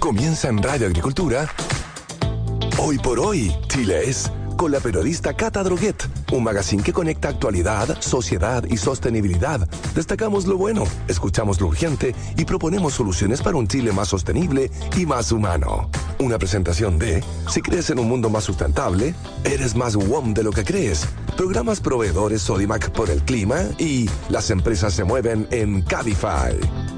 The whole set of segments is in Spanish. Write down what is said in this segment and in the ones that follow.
Comienza en Radio Agricultura. Hoy por hoy, Chile es, con la periodista Cata Droguet, un magazine que conecta actualidad, sociedad y sostenibilidad. Destacamos lo bueno, escuchamos lo urgente y proponemos soluciones para un Chile más sostenible y más humano. Una presentación de, si crees en un mundo más sustentable, eres más WOM de lo que crees. Programas proveedores Sodimac por el clima y las empresas se mueven en Cabify.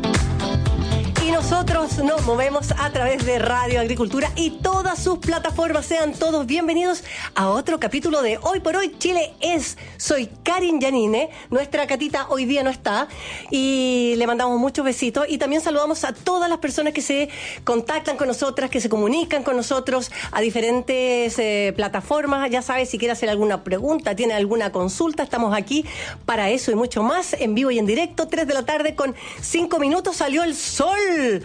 Nosotros nos movemos a través de Radio Agricultura y todas sus plataformas. Sean todos bienvenidos a otro capítulo de Hoy por Hoy Chile es. Soy Karin Yanine, nuestra Catita hoy día no está y le mandamos muchos besitos y también saludamos a todas las personas que se contactan con nosotras, que se comunican con nosotros a diferentes plataformas. Ya sabes, si quiere hacer alguna pregunta, tiene alguna consulta, estamos aquí para eso y mucho más, en vivo y en directo. 3 de la tarde con 5 minutos salió el sol.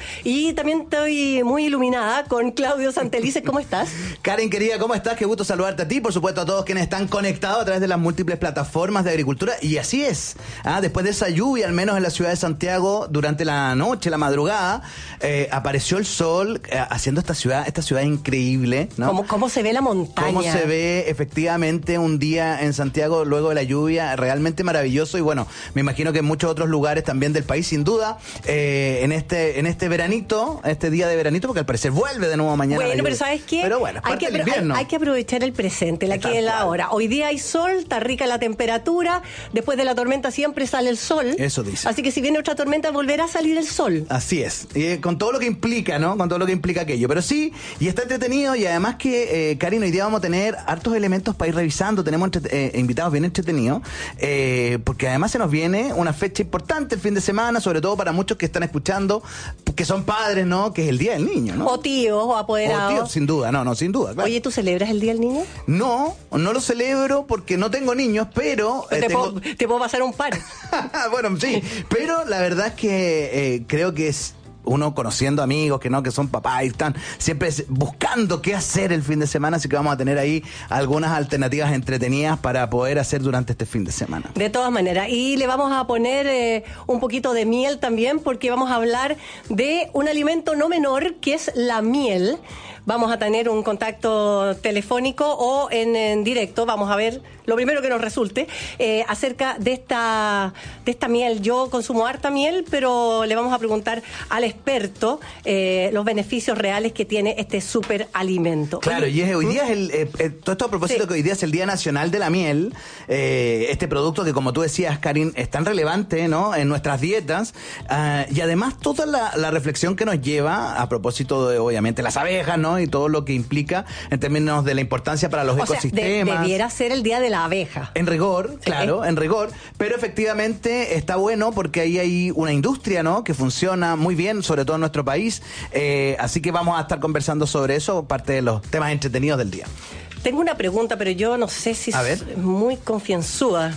Y también estoy muy iluminada con Claudio Santelices. ¿Cómo estás? Karen, querida, ¿cómo estás? Qué gusto saludarte a ti, por supuesto a todos quienes están conectados a través de las múltiples plataformas de agricultura. Y así es, después de esa lluvia, al menos en la ciudad de Santiago, durante la noche, la madrugada, apareció el sol haciendo esta ciudad increíble, ¿no? ¿Cómo se ve la montaña? Cómo se ve efectivamente un día en Santiago luego de la lluvia, realmente maravilloso. Y bueno, me imagino que en muchos otros lugares también del país, sin duda, en este veranito, este día de veranito, porque al parecer vuelve de nuevo mañana. Bueno, pero ¿sabes qué? Pero bueno, es parte del invierno. Hay que aprovechar el presente, la que es la hora. Hoy día hay sol, está rica la temperatura, después de la tormenta siempre sale el sol. Eso dice. Así que si viene otra tormenta volverá a salir el sol. Así es, con todo lo que implica, ¿no? Con todo lo que implica aquello. Pero sí, y está entretenido y además que, Karin, hoy día vamos a tener hartos elementos para ir revisando, tenemos invitados bien entretenidos, porque además se nos viene una fecha importante el fin de semana, sobre todo para muchos que están escuchando, que son padres, ¿no? Que es el Día del Niño, ¿no? O tíos, o apoderados. O tíos, sin duda, sin duda, claro. Oye, ¿tú celebras el Día del Niño? No lo celebro porque no tengo niños, pero... Te puedo pasar un par. Bueno, sí, pero la verdad es que creo que es... uno conociendo amigos que son papás y están siempre buscando qué hacer el fin de semana, así que vamos a tener ahí algunas alternativas entretenidas para poder hacer durante este fin de semana. De todas maneras, y le vamos a poner un poquito de miel también, porque vamos a hablar de un alimento no menor que es la miel. Vamos a tener un contacto telefónico o en directo, vamos a ver lo primero que nos resulte, acerca de esta miel. Yo consumo harta miel, pero le vamos a preguntar al experto los beneficios reales que tiene este súper alimento. Claro, y hoy día es todo esto a propósito, sí, que hoy día es el Día Nacional de la Miel, este producto que, como tú decías, Karin, es tan relevante, ¿no?, en nuestras dietas, y además toda la reflexión que nos lleva a propósito de, obviamente, las abejas, ¿no?, y todo lo que implica en términos de la importancia para los ecosistemas. Debiera ser el Día de la Abeja. En rigor, sí, claro, en rigor, pero efectivamente está bueno porque ahí hay una industria, ¿no?, que funciona muy bien, sobre todo en nuestro país, así que vamos a estar conversando sobre eso, parte de los temas entretenidos del día. Tengo una pregunta, pero yo no sé si es muy confianzuda.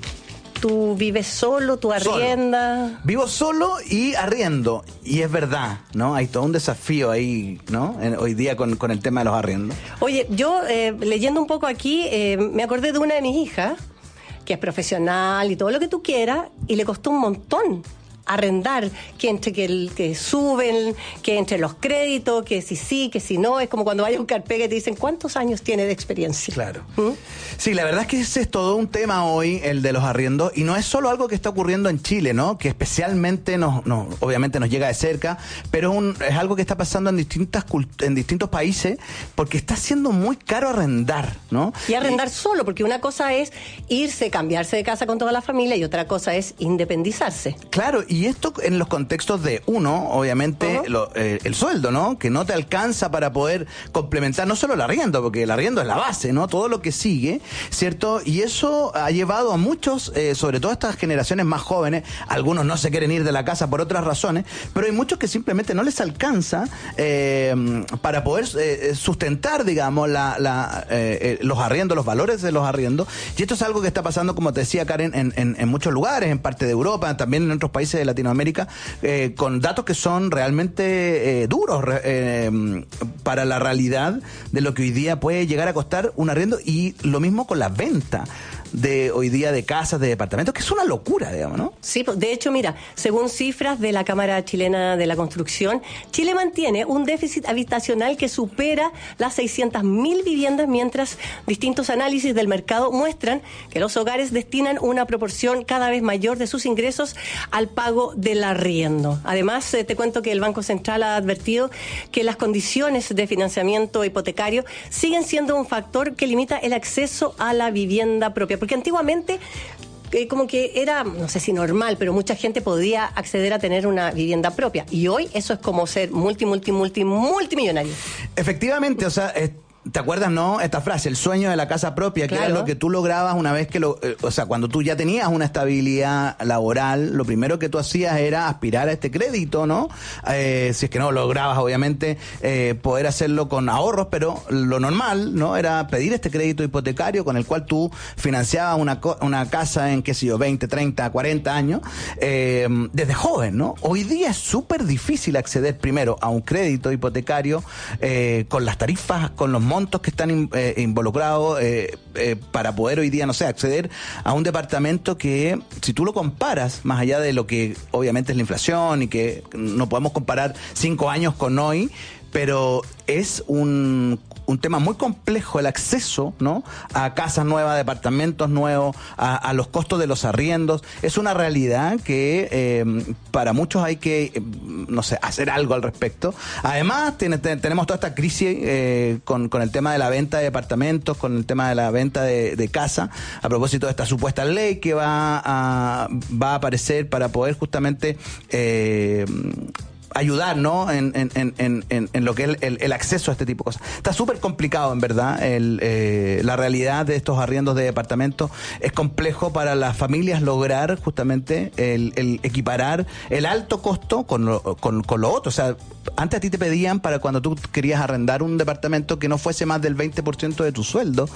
¿Tú vives solo? ¿Tú arriendas? Solo. Vivo solo y arriendo. Y es verdad, ¿no? Hay todo un desafío ahí, ¿no? Hoy día con el tema de los arriendos. Oye, yo leyendo un poco aquí, me acordé de una de mis hijas, que es profesional y todo lo que tú quieras, y le costó un montón arrendar, que entre que suben, que entre los créditos, que si sí, que si no. Es como cuando vaya a un carpega y te dicen ¿cuántos años tiene de experiencia? Claro. Sí, la verdad es que ese es todo un tema hoy, el de los arriendos, y no es solo algo que está ocurriendo en Chile, ¿no?, que especialmente obviamente nos llega de cerca, pero es algo que está pasando en distintos países, porque está siendo muy caro arrendar, ¿no? Y arrendar solo, porque una cosa es irse, cambiarse de casa con toda la familia, y otra cosa es independizarse. Claro, y esto en los contextos de uno, obviamente, el sueldo, ¿no?, que no te alcanza para poder complementar no solo el arriendo, porque el arriendo es la base, ¿no?, todo lo que sigue, ¿cierto? Y eso ha llevado a muchos, sobre todo estas generaciones más jóvenes, algunos no se quieren ir de la casa por otras razones, pero hay muchos que simplemente no les alcanza para poder sustentar, digamos, los arriendos, los valores de los arriendos. Y esto es algo que está pasando, como te decía Karen, en muchos lugares, en parte de Europa, también en otros países de Latinoamérica, con datos que son realmente duros para la realidad de lo que hoy día puede llegar a costar un arriendo, y lo mismo con la venta de hoy día de casas, de departamentos, que es una locura, digamos, ¿no? Sí, de hecho, mira, según cifras de la Cámara Chilena de la Construcción, Chile mantiene un déficit habitacional que supera las 600.000 viviendas, mientras distintos análisis del mercado muestran que los hogares destinan una proporción cada vez mayor de sus ingresos al pago del arriendo. Además, te cuento que el Banco Central ha advertido que las condiciones de financiamiento hipotecario siguen siendo un factor que limita el acceso a la vivienda propia, porque antiguamente como que era, no sé si normal, pero mucha gente podía acceder a tener una vivienda propia, y hoy eso es como ser multimillonario. Efectivamente, o sea, ¿te acuerdas, no? Esta frase, el sueño de la casa propia, que claro, era lo que tú lograbas una vez que o sea, cuando tú ya tenías una estabilidad laboral, lo primero que tú hacías era aspirar a este crédito, ¿no? Si es que no lograbas, obviamente, poder hacerlo con ahorros, pero lo normal, ¿no? Era pedir este crédito hipotecario con el cual tú financiabas una casa en, qué sé yo, 20, 30, 40 años, desde joven, ¿no? Hoy día es súper difícil acceder primero a un crédito hipotecario con las tarifas, con los montos que están involucrados para poder hoy día, no sé, acceder a un departamento que, si tú lo comparas, más allá de lo que obviamente es la inflación y que no podemos comparar 5 años con hoy, pero es un tema muy complejo el acceso, ¿no?, a casas nuevas, departamentos nuevos, a los costos de los arriendos. Es una realidad que para muchos hay que, no sé, hacer algo al respecto. Además, tenemos toda esta crisis con el tema de la venta de departamentos, con el tema de la venta de casa, a propósito de esta supuesta ley que va a aparecer para poder justamente ayudar, ¿no?, en lo que es el acceso a este tipo de cosas. Está súper complicado, en verdad. La realidad de estos arriendos de departamentos es complejo para las familias lograr justamente el equiparar el alto costo con lo otro. O sea, antes a ti te pedían, para cuando tú querías arrendar un departamento, que no fuese más del 20% de tu sueldo.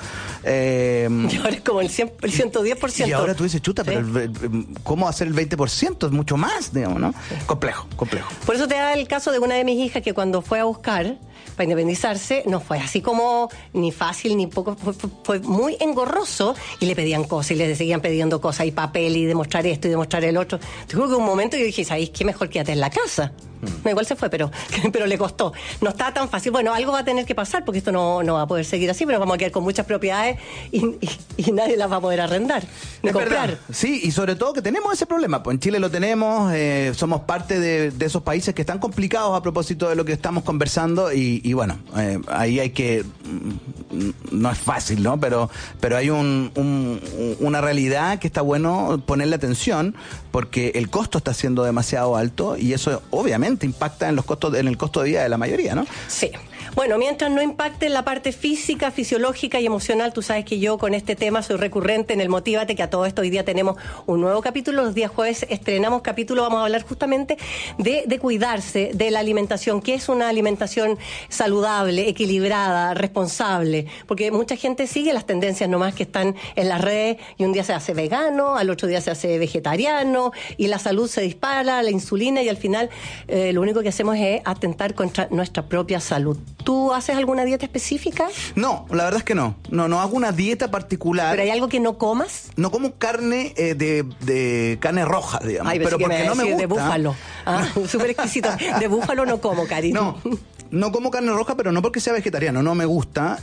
Y ahora es como el 110%. Y ahora tú dices, chuta, ¿sí? Pero ¿cómo hacer el 20%? Es mucho más, digamos, ¿no? Sí. Complejo. Por eso te da el caso de una de mis hijas que cuando fue a buscar para independizarse, no fue así como ni fácil ni poco, fue muy engorroso, y le pedían cosas y le seguían pidiendo cosas y papel y demostrar esto y demostrar el otro. Te juro que un momento yo dije, ¿sabéis qué? Mejor quédate en la casa. No, igual se fue, pero le costó. No está tan fácil. Bueno, algo va a tener que pasar, porque esto no va a poder seguir así, pero vamos a quedar con muchas propiedades y nadie las va a poder arrendar ni comprar. Verdad. Sí, y sobre todo que tenemos ese problema. Pues en Chile lo tenemos, somos parte de esos países que están complicados a propósito de lo que estamos conversando, y bueno, ahí hay que... No es fácil, ¿no? Pero hay una realidad que está bueno ponerle atención, porque el costo está siendo demasiado alto, y eso obviamente impacta en el costo de vida de la mayoría, ¿no? Sí. Bueno, mientras no impacte en la parte física, fisiológica y emocional, tú sabes que yo con este tema soy recurrente en el Motívate, que a todo esto hoy día tenemos un nuevo capítulo. Los días jueves estrenamos capítulo, vamos a hablar justamente de cuidarse, de la alimentación, que es una alimentación saludable, equilibrada, responsable, porque mucha gente sigue las tendencias nomás que están en las redes, y un día se hace vegano, al otro día se hace vegetariano, y la salud se dispara, la insulina, y al final lo único que hacemos es atentar contra nuestra propia salud. ¿Tú haces alguna dieta específica? No, la verdad es que no. No hago una dieta particular. ¿Pero hay algo que no comas? No como carne de carne roja, digamos. Ay, pero porque no me gusta. De búfalo. Ah, súper exquisito. De búfalo no como, cariño. No como carne roja, pero no porque sea vegetariano, no me gusta.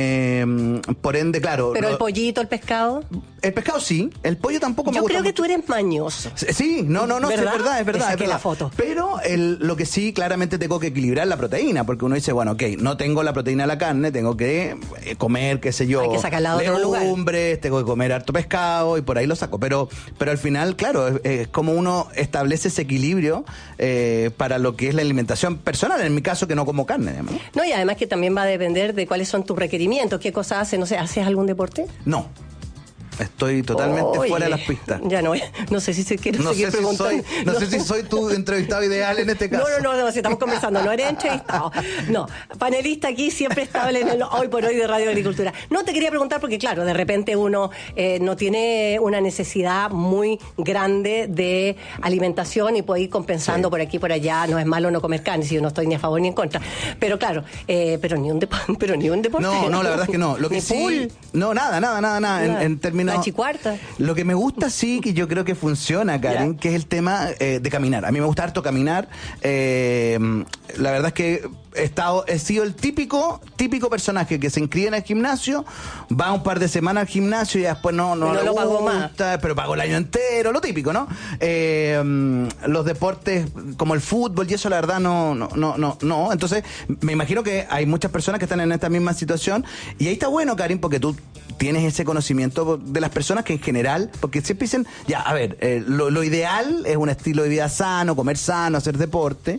Por ende, claro. ¿Pero el pollito, el pescado? El pescado sí, el pollo tampoco me gusta. Yo creo que mucho. tú eres mañoso. Sí, no, ¿verdad? es verdad. La foto. Pero lo que sí, claramente tengo que equilibrar la proteína, porque uno dice, bueno, ok, no tengo la proteína de la carne, tengo que comer, qué sé yo, hay que sacarla de otro lugar. Legumbres, tengo que comer harto pescado, y por ahí lo saco. Pero al final, claro, es como uno establece ese equilibrio para lo que es la alimentación personal, en mi caso, que no como carne, digamos, ¿no? No, y además que también va a depender de cuáles son tus requerimientos, qué cosas haces, no sé, ¿haces algún deporte? No. Estoy totalmente fuera de las pistas. Ya no sé si quiero seguir preguntando. No sé si soy tu entrevistado ideal en este caso. No, si estamos conversando, no eres entrevistado. No, panelista aquí siempre estable en el Hoy por Hoy de Radio Agricultura. No te quería preguntar porque, claro, de repente uno no tiene una necesidad muy grande de alimentación y puede ir compensando por aquí y por allá. No es malo no comer carne, si yo no estoy ni a favor ni en contra. Pero claro, pero ni un deporte. No, la verdad es que no. Lo que ni sí, pool. no, nada. En términos terminado. La chicuarta. Lo que me gusta, sí, que yo creo que funciona, Karen, que es el tema de caminar. A mí me gusta harto caminar. La verdad es que he sido el típico personaje que se inscribe en el gimnasio, va un par de semanas al gimnasio y después no lo pagó más. Pero pagó el año entero, lo típico, ¿no? Los deportes como el fútbol y eso, la verdad, no. Entonces, me imagino que hay muchas personas que están en esta misma situación y ahí está bueno, Karin, porque tú tienes ese conocimiento de las personas que en general, porque siempre dicen, ya, a ver, lo ideal es un estilo de vida sano, comer sano, hacer deporte,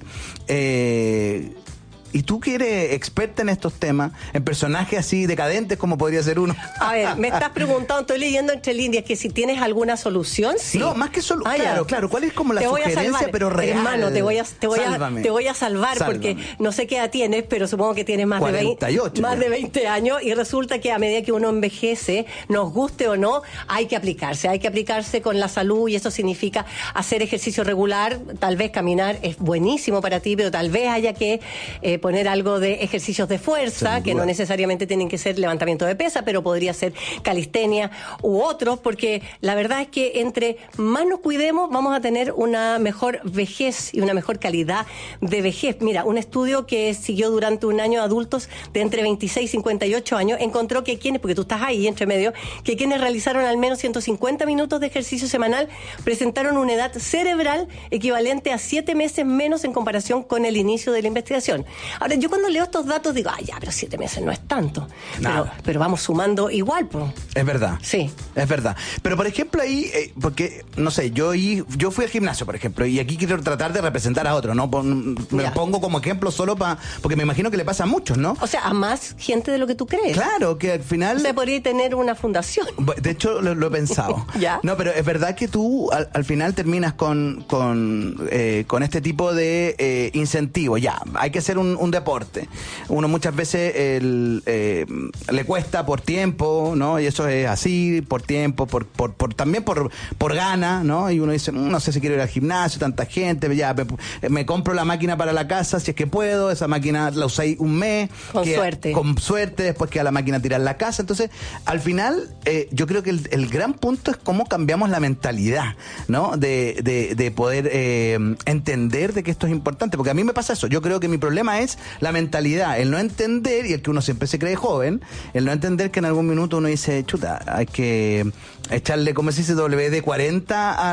y tú que eres experta en estos temas, en personajes así decadentes como podría ser uno. A ver, me estás preguntando, estoy leyendo entre líneas que si tienes alguna solución, sí. No, más que solución. Claro, ¿cuál es como la te voy sugerencia, a salvar, pero real? Hermano, te voy a salvar. Sálvame. Porque no sé qué edad tienes, pero supongo que tienes más 48, de 20 años y resulta que a medida que uno envejece, nos guste o no, hay que aplicarse con la salud y eso significa hacer ejercicio regular, tal vez caminar es buenísimo para ti, pero tal vez haya que poner algo de ejercicios de fuerza, que no necesariamente tienen que ser levantamiento de pesa, pero podría ser calistenia u otros, porque la verdad es que entre más nos cuidemos, vamos a tener una mejor vejez y una mejor calidad de vejez. Mira, un estudio que siguió durante un año a adultos de entre 26 y 58 años encontró que porque tú estás ahí entre medio, que quienes realizaron al menos 150 minutos de ejercicio semanal presentaron una edad cerebral equivalente a 7 meses menos en comparación con el inicio de la investigación. Ahora, yo cuando leo estos datos digo, pero 7 meses no es tanto. Pero vamos sumando igual, pues. Es verdad. Sí. Es verdad. Pero, por ejemplo, ahí, porque, no sé, yo fui al gimnasio, por ejemplo, y aquí quiero tratar de representar a otro, ¿no? Me lo pongo como ejemplo solo porque me imagino que le pasa a muchos, ¿no? O sea, a más gente de lo que tú crees. Claro, que al final... O sea, podría tener una fundación. De hecho, lo he pensado. ¿Ya? No, pero es verdad que tú al final terminas con este tipo de incentivos. Ya, hay que hacer un deporte. Uno muchas veces le cuesta por tiempo, ¿no? Y eso es así, por tiempo, también por gana, ¿no? Y uno dice, no sé si quiero ir al gimnasio, tanta gente, ya me compro la máquina para la casa si es que puedo, esa máquina la usáis un mes. Con suerte, después queda la máquina tirada en la casa. Entonces, al final, yo creo que el gran punto es cómo cambiamos la mentalidad, ¿no? De poder entender de que esto es importante, porque a mí me pasa eso. Yo creo que mi problema es la mentalidad, el no entender, y el que uno siempre se cree joven, el no entender que en algún minuto uno dice, chuta, hay que echarle, como se dice, WD-40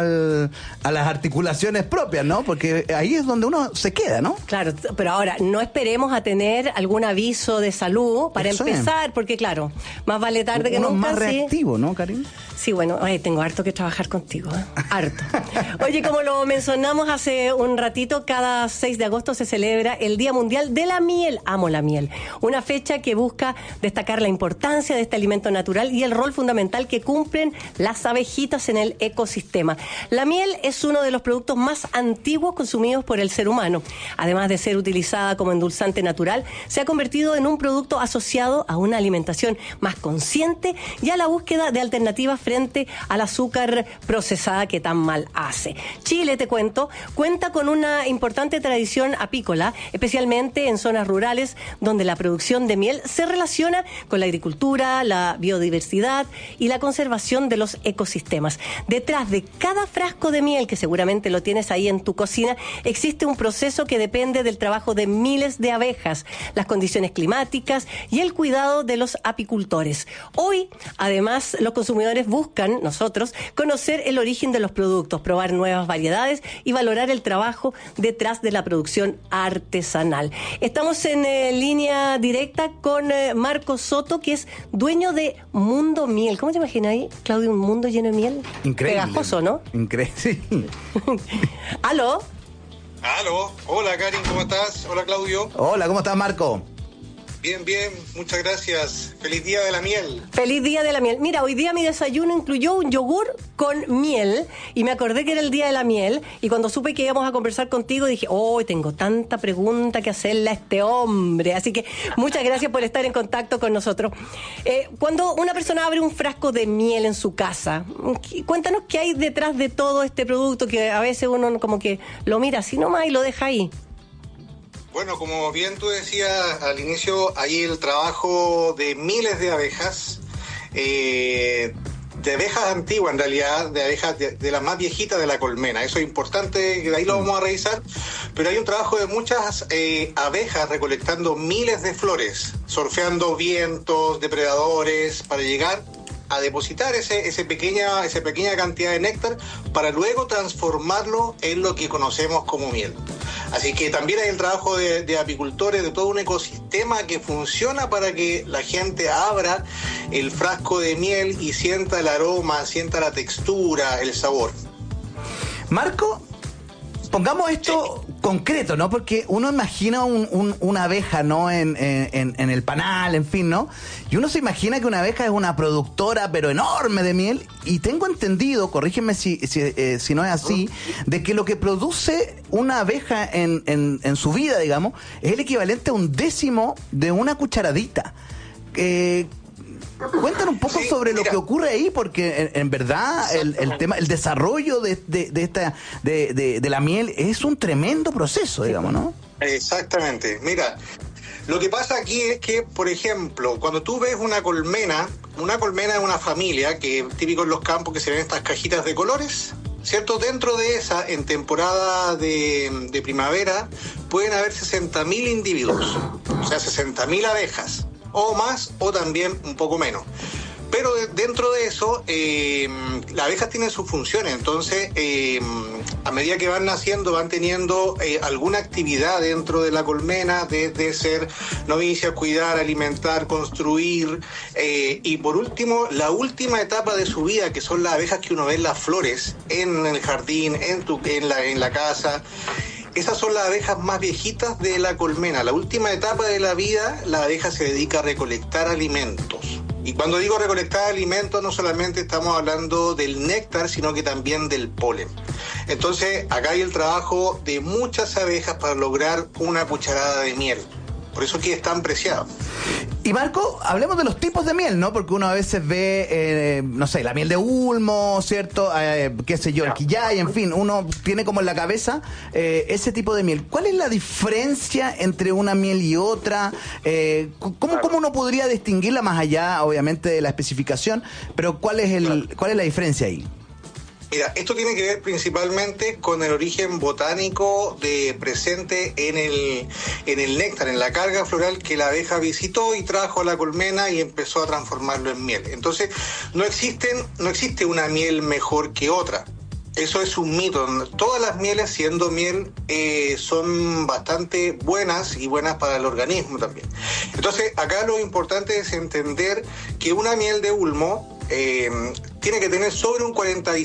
a las articulaciones propias, ¿no? Porque ahí es donde uno se queda, ¿no? Claro, pero ahora, no esperemos a tener algún aviso de salud para empezar, porque claro, más vale tarde que nunca. Más reactivo, ¿no, Karin? Sí, bueno, tengo harto que trabajar contigo, harto. Oye, como lo mencionamos hace un ratito, cada 6 de agosto se celebra el Día Mundial de la Miel. Amo la miel. Una fecha que busca destacar la importancia de este alimento natural y el rol fundamental que cumplen las abejitas en el ecosistema. La miel es uno de los productos más antiguos consumidos por el ser humano. Además de ser utilizada como endulzante natural, se ha convertido en un producto asociado a una alimentación más consciente y a la búsqueda de alternativas frente al azúcar procesada que tan mal hace. Chile, te cuento, cuenta con una importante tradición apícola, especialmente en zonas rurales donde la producción de miel se relaciona con la agricultura, la biodiversidad y la conservación de los ecosistemas. Detrás de cada frasco de miel, que seguramente lo tienes ahí en tu cocina, existe un proceso que depende del trabajo de miles de abejas, las condiciones climáticas y el cuidado de los apicultores. Hoy, además, los consumidores buscan, nosotros, conocer el origen de los productos, probar nuevas variedades y valorar el trabajo detrás de la producción artesanal. Estamos en línea directa con Marco Soto, que es dueño de Mundo Miel. ¿Cómo te imaginas ahí, Claudio, un mundo lleno de miel? Increíble. Pegajoso, ¿no? Increíble, sí. ¿Aló? Aló, hola Karin, ¿cómo estás? Hola Claudio. Hola, ¿cómo estás, Marco? Bien, muchas gracias. Feliz Día de la Miel. Feliz Día de la Miel. Mira, hoy día mi desayuno incluyó un yogur con miel y me acordé que era el Día de la Miel y cuando supe que íbamos a conversar contigo dije, tengo tanta pregunta que hacerle a este hombre. Así que muchas gracias por estar en contacto con nosotros. Cuando una persona abre un frasco de miel en su casa, cuéntanos qué hay detrás de todo este producto que a veces uno como que lo mira así nomás y lo deja ahí. Bueno, como bien tú decías al inicio, hay el trabajo de miles de abejas de abejas antiguas, en realidad, de abejas de las más viejitas de la colmena. Eso es importante, de ahí lo vamos a revisar. Pero hay un trabajo de muchas abejas recolectando miles de flores, surfeando vientos, depredadores, para llegar a depositar esa pequeña cantidad de néctar para luego transformarlo en lo que conocemos como miel. Así que también hay el trabajo de apicultores, de todo un ecosistema que funciona para que la gente abra el frasco de miel y sienta el aroma, sienta la textura, el sabor. Marco, pongamos esto concreto, ¿no? Porque uno imagina una abeja, ¿no? En el panal, en fin, ¿no? Y uno se imagina que una abeja es una productora, pero enorme de miel. Y tengo entendido, corrígeme si no es así, de que lo que produce una abeja en su vida, digamos, es el equivalente a 1/10 de una cucharadita. Cuéntanos un poco sobre lo que ocurre ahí, porque en verdad el desarrollo de la miel es un tremendo proceso, digamos, ¿no? Exactamente. Mira, lo que pasa aquí es que, por ejemplo, cuando tú ves una colmena es una familia, que típico en los campos que se ven estas cajitas de colores, ¿cierto? Dentro de esa, en temporada de primavera, pueden haber 60.000 individuos, o sea, 60.000 abejas. O más, o también un poco menos. Pero dentro de eso, las abejas tienen sus funciones. Entonces, a medida que van naciendo, van teniendo alguna actividad dentro de la colmena, desde ser novicias, cuidar, alimentar, construir. Y por último, la última etapa de su vida, que son las abejas que uno ve en las flores, en el jardín, en la casa. Esas son las abejas más viejitas de la colmena. La última etapa de la vida, la abeja se dedica a recolectar alimentos. Y cuando digo recolectar alimentos, no solamente estamos hablando del néctar, sino que también del polen. Entonces, acá hay el trabajo de muchas abejas para lograr una cucharada de miel. Por eso es que es tan preciado. Y Marco, hablemos de los tipos de miel, ¿no? Porque uno a veces ve, no sé, la miel de Ulmo, ¿cierto? Qué sé yo, el quillay, en fin, uno tiene como en la cabeza ese tipo de miel. ¿Cuál es la diferencia entre una miel y otra? ¿Cómo uno podría distinguirla más allá, obviamente, de la especificación? Pero ¿cuál es la diferencia ahí? Mira, esto tiene que ver principalmente con el origen botánico presente en el néctar, en la carga floral que la abeja visitó y trajo a la colmena y empezó a transformarlo en miel. Entonces, no existe una miel mejor que otra. Eso es un mito. Todas las mieles, siendo miel, son bastante buenas y buenas para el organismo también. Entonces, acá lo importante es entender que una miel de Ulmo tiene que tener sobre un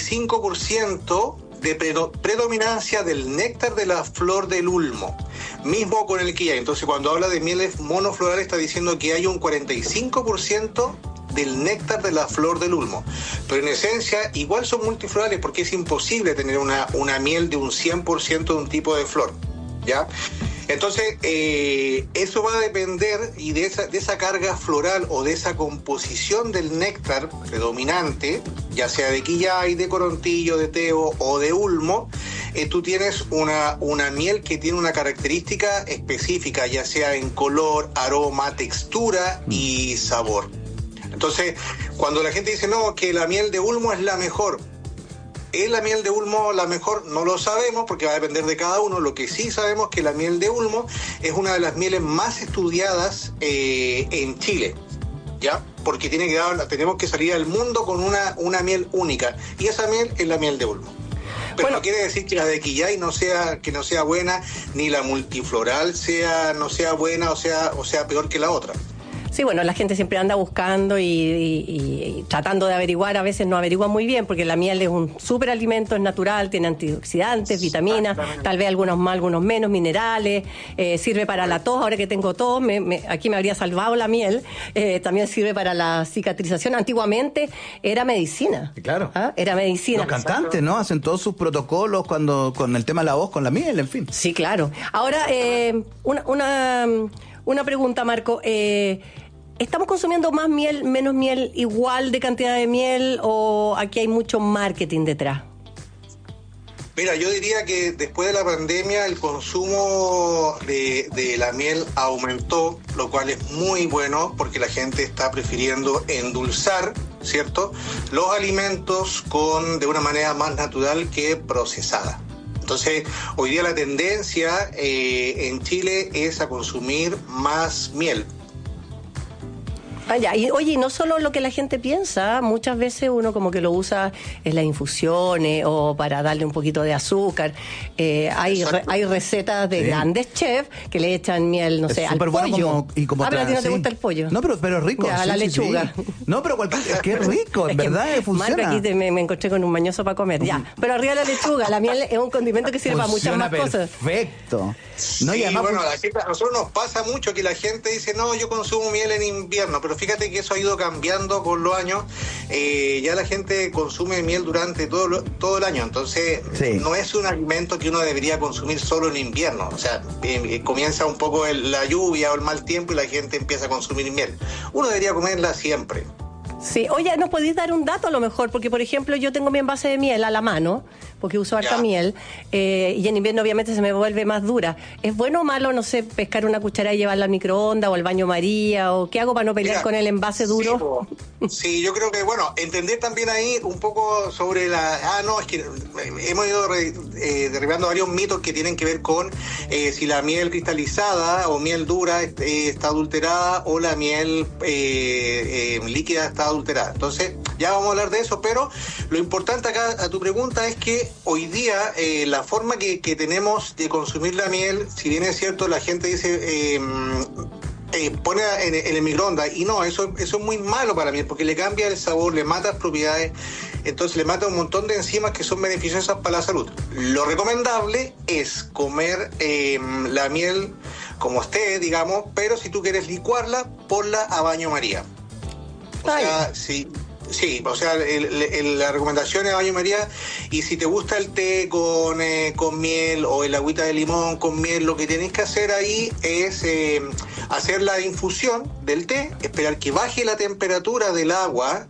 45% de predominancia del néctar de la flor del ulmo, mismo con el quillay. Entonces, cuando habla de mieles monoflorales, está diciendo que hay un 45% del néctar de la flor del ulmo. Pero en esencia, igual son multiflorales, porque es imposible tener una miel de un 100% de un tipo de flor, ¿ya? Entonces, eso va a depender y de esa carga floral o de esa composición del néctar predominante, ya sea de quillay, de corontillo, de teo o de ulmo. Tú tienes una miel que tiene una característica específica, ya sea en color, aroma, textura y sabor. Entonces, cuando la gente dice, no, que la miel de Ulmo es la mejor, ¿es la miel de Ulmo la mejor? No lo sabemos porque va a depender de cada uno. Lo que sí sabemos es que la miel de Ulmo es una de las mieles más estudiadas en Chile, ¿ya? Porque tenemos que salir al mundo con una miel única, y esa miel es la miel de Ulmo. Pero no quiere decir que la de quillay no sea buena, ni la multifloral no sea buena o sea peor que la otra. Sí, bueno, la gente siempre anda buscando y tratando de averiguar, a veces no averigua muy bien, porque la miel es un superalimento, es natural, tiene antioxidantes, vitaminas, tal vez algunos más, algunos menos, minerales, sirve para la tos. Ahora que tengo tos, aquí me habría salvado la miel. También sirve para la cicatrización. Antiguamente era medicina. Claro. ¿Ah? Era medicina. Los cantantes, ¿no? Hacen todos sus protocolos con el tema de la voz, con la miel, en fin. Sí, claro. Ahora, una pregunta, Marco. ¿Estamos consumiendo más miel, menos miel, igual de cantidad de miel, o aquí hay mucho marketing detrás? Mira, yo diría que después de la pandemia el consumo de la miel aumentó, lo cual es muy bueno porque la gente está prefiriendo endulzar ¿cierto?, los alimentos de una manera más natural que procesada. Entonces, hoy día la tendencia en Chile es a consumir más miel. Y oye, no solo lo que la gente piensa, muchas veces uno como que lo usa en las infusiones o para darle un poquito de azúcar. Hay recetas de grandes chefs que le echan miel, no sé, al pollo. Bueno pero a ti no te gusta el pollo. No, pero es rico. Ya, la lechuga. Sí. No, pero es que es rico, en verdad funciona. Aquí me encontré con un mañoso para comer, ya. Pero arriba la lechuga, la miel es un condimento que sirve para muchas más cosas. Perfecto. No, y además, bueno, a nosotros nos pasa mucho que la gente dice, no, yo consumo miel en invierno, pero fíjate que eso ha ido cambiando con los años. Ya la gente consume miel durante todo el año, entonces no es un alimento que uno debería consumir solo en invierno. O sea, comienza un poco la lluvia o el mal tiempo y la gente empieza a consumir miel. Uno debería comerla siempre. Sí, oye, ¿nos podéis dar un dato a lo mejor? Porque, por ejemplo, yo tengo mi envase de miel a la mano, porque uso harta miel, y en invierno obviamente se me vuelve más dura. ¿Es bueno o malo, no sé, pescar una cuchara y llevarla al microondas o al baño María? ¿O qué hago para no pelear con el envase duro? Sí, yo creo que, bueno, entender también ahí un poco sobre es que hemos ido derribando varios mitos que tienen que ver con si la miel cristalizada o miel dura está adulterada o la miel líquida está adulterada. Entonces, ya vamos a hablar de eso, pero lo importante acá a tu pregunta es que hoy día la forma que tenemos de consumir la miel, si bien es cierto, la gente dice pone en el microondas, y no, eso es muy malo para la miel, porque le cambia el sabor, le mata las propiedades, entonces le mata un montón de enzimas que son beneficiosas para la salud. Lo recomendable es comer la miel como esté, digamos, pero si tú quieres licuarla, ponla a baño María. O sea, sí, o sea, la recomendación es baño María, y si te gusta el té con miel o el agüita de limón con miel, lo que tenés que hacer ahí es hacer la infusión del té, esperar que baje la temperatura del agua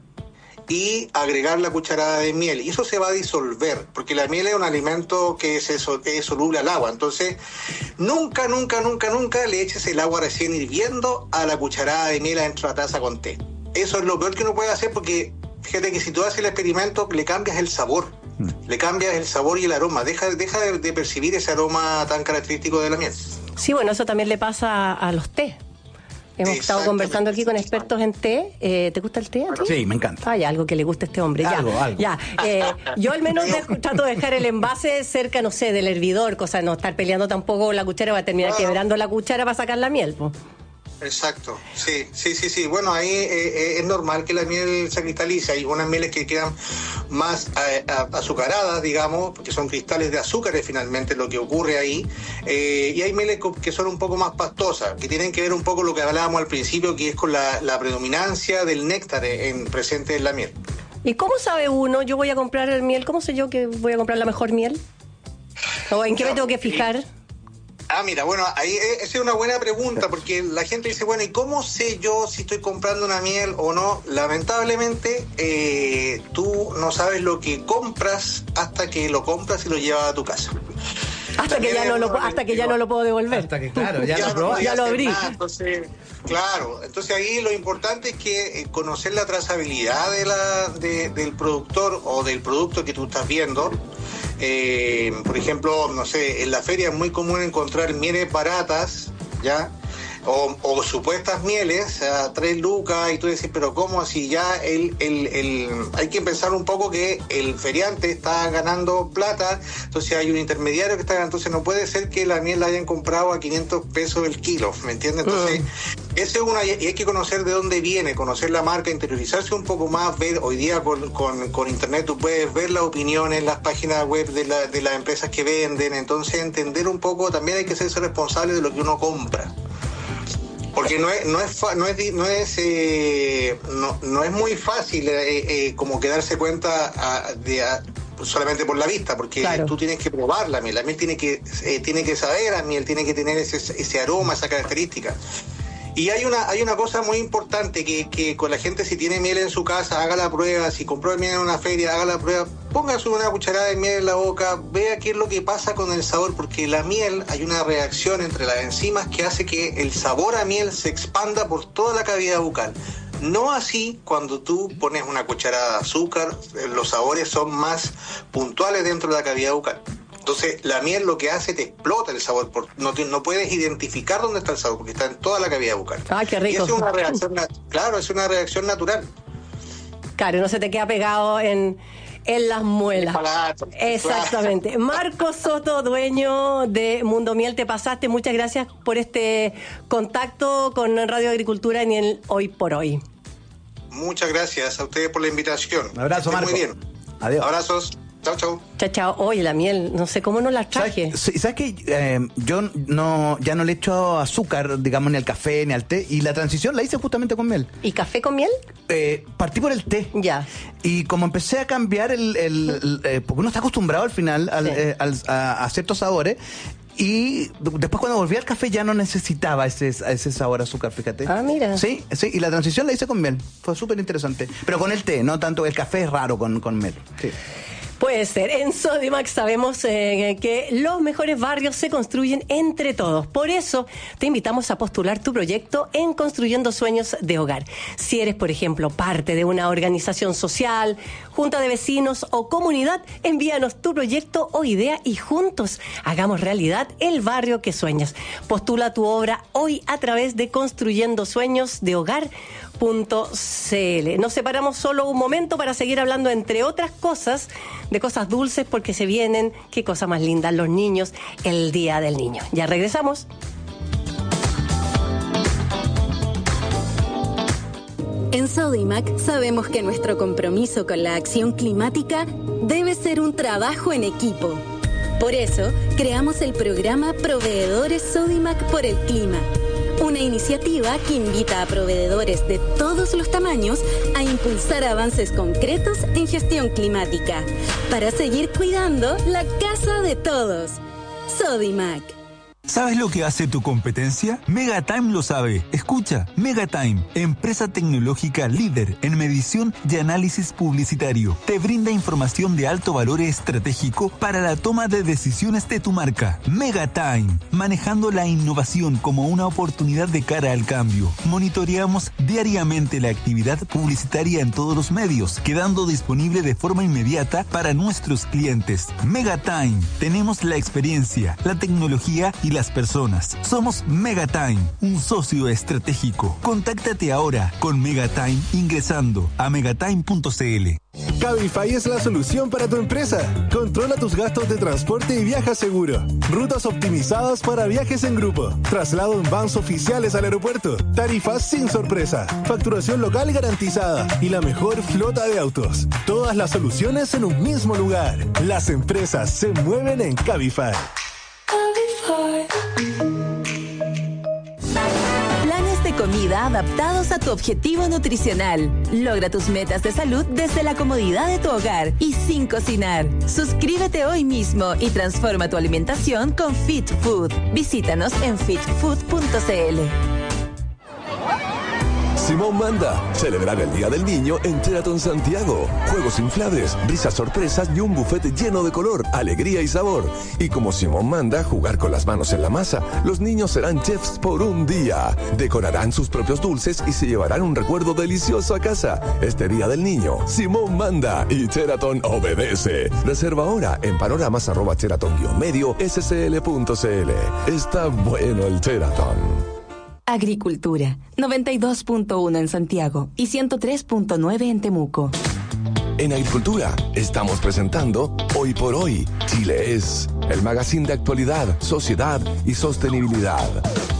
y agregar la cucharada de miel, y eso se va a disolver, porque la miel es un alimento que es soluble al agua. Entonces nunca le eches el agua recién hirviendo a la cucharada de miel adentro de la taza con té. Eso es lo peor que uno puede hacer, porque fíjate que si tú haces el experimento, le cambias el sabor. Le cambias el sabor y el aroma. Deja de percibir ese aroma tan característico de la miel. Sí, bueno, eso también le pasa a los té. Hemos estado conversando aquí con expertos en té. ¿Te gusta el té a ti? Sí, me encanta. Hay algo que le guste a este hombre. Algo. Ya. Yo al menos trato de dejar el envase cerca, no sé, del hervidor, cosa de no estar peleando tampoco la cuchara, va a terminar quebrando la cuchara para sacar la miel, pues. Exacto, sí. Bueno, ahí es normal que la miel se cristalice. Hay unas mieles que quedan más azucaradas, digamos, porque son cristales de azúcares finalmente lo que ocurre ahí. Y hay mieles que son un poco más pastosas, que tienen que ver un poco lo que hablábamos al principio, que es con la predominancia del néctar presente en la miel. ¿Y cómo sabe uno? Yo voy a comprar el miel, ¿cómo sé yo que voy a comprar la mejor miel? ¿O en qué me tengo que fijar? Mira, bueno, ahí esa es una buena pregunta, porque la gente dice, bueno, ¿y cómo sé yo si estoy comprando una miel o no? Lamentablemente, tú no sabes lo que compras hasta que lo compras y lo llevas a tu casa. Hasta que ya no lo puedo devolver. Hasta que, claro, ya lo abrí. Entonces, claro, entonces ahí lo importante es que conocer la trazabilidad del productor o del producto que tú estás viendo. Por ejemplo, no sé, en la feria es muy común encontrar mieles baratas, ¿ya? O supuestas mieles a 3 lucas, y tú decís, pero ¿cómo así? Ya hay que pensar un poco que el feriante está ganando plata, entonces hay un intermediario que está ganando, entonces no puede ser que la miel la hayan comprado a 500 pesos el kilo, ¿me entiendes? Entonces, eso es y hay que conocer de dónde viene, conocer la marca, interiorizarse un poco más, ver, hoy día con internet tú puedes ver las opiniones, las páginas web de las empresas que venden, entonces entender un poco, también hay que ser responsable de lo que uno compra. Porque no es muy fácil como que darse cuenta solamente por la vista, porque tú tienes que probar la miel tiene que saber a miel, tiene que tener ese aroma, esa característica. Y hay una cosa muy importante que con la gente, si tiene miel en su casa, haga la prueba. Si compró miel en una feria, haga la prueba. Póngase una cucharada de miel en la boca, vea qué es lo que pasa con el sabor, porque la miel, hay una reacción entre las enzimas que hace que el sabor a miel se expanda por toda la cavidad bucal. No así cuando tú pones una cucharada de azúcar, los sabores son más puntuales dentro de la cavidad bucal. Entonces, la miel lo que hace, te explota el sabor. No puedes identificar dónde está el sabor, porque está en toda la cavidad bucal. ¡Ah, qué rico! Y es una reacción, claro, es una reacción natural. Claro, no se te queda pegado en las muelas. Palato, exactamente. Claro. Marcos Soto, dueño de Mundo Miel, te pasaste. Muchas gracias por este contacto con Radio Agricultura en el Hoy por Hoy. Muchas gracias a ustedes por la invitación. Un abrazo, Marcos. Muy bien. Adiós. Abrazos. Chao, chao. Chao, chao. Oye, la miel, no sé cómo no la traje. ¿Sabes qué? Yo ya no le echo azúcar, digamos, ni al café, ni al té. Y la transición la hice justamente con miel. ¿Y café con miel? Partí por el té. Ya. Y como empecé a cambiar porque uno está acostumbrado al final a ciertos sabores. Y después cuando volví al café ya no necesitaba ese sabor a azúcar, fíjate. Ah, mira. Sí, y la transición la hice con miel. Fue súper interesante. Pero con el té, no tanto. El café es raro con miel. Sí. Puede ser. En Sodimac sabemos que los mejores barrios se construyen entre todos. Por eso te invitamos a postular tu proyecto en Construyendo Sueños de Hogar. Si eres, por ejemplo, parte de una organización social, junta de vecinos o comunidad, envíanos tu proyecto o idea y juntos hagamos realidad el barrio que sueñas. Postula tu obra hoy a través de construyendosueñosdehogar.cl. Nos separamos solo un momento para seguir hablando, entre otras cosas, de cosas dulces, porque se vienen, qué cosa más linda, los niños, el Día del Niño. Ya regresamos. En Sodimac sabemos que nuestro compromiso con la acción climática debe ser un trabajo en equipo. Por eso, creamos el programa Proveedores Sodimac por el Clima. Una iniciativa que invita a proveedores de todos los tamaños a impulsar avances concretos en gestión climática para seguir cuidando la casa de todos. Sodimac. ¿Sabes lo que hace tu competencia? Megatime lo sabe. Escucha, Megatime, empresa tecnológica líder en medición y análisis publicitario. Te brinda información de alto valor estratégico para la toma de decisiones de tu marca. Megatime, manejando la innovación como una oportunidad de cara al cambio. Monitoreamos diariamente la actividad publicitaria en todos los medios, quedando disponible de forma inmediata para nuestros clientes. Megatime, tenemos la experiencia, la tecnología y las personas. Somos Megatime, un socio estratégico. Contáctate ahora con Megatime ingresando a megatime.cl. Cabify es la solución para tu empresa. Controla tus gastos de transporte y viaja seguro. Rutas optimizadas para viajes en grupo. Traslado en vans oficiales al aeropuerto. Tarifas sin sorpresa. Facturación local garantizada. Y la mejor flota de autos. Todas las soluciones en un mismo lugar. Las empresas se mueven en Cabify. Planes de comida adaptados a tu objetivo nutricional. Logra tus metas de salud desde la comodidad de tu hogar y sin cocinar. Suscríbete hoy mismo y transforma tu alimentación con Fit Food. Visítanos en fitfood.cl. Simón manda celebrar el Día del Niño en Sheraton Santiago. Juegos inflables, risas sorpresas y un buffet lleno de color, alegría y sabor. Y como Simón manda jugar con las manos en la masa, los niños serán chefs por un día. Decorarán sus propios dulces y se llevarán un recuerdo delicioso a casa. Este Día del Niño, Simón manda y Sheraton obedece. Reserva ahora en panoramas@sheraton-medio scl.cl. Está bueno el Sheraton. Agricultura, 92.1 en Santiago y 103.9 en Temuco. En Agricultura estamos presentando Hoy por Hoy, Chile es, el magazine de actualidad, sociedad y sostenibilidad.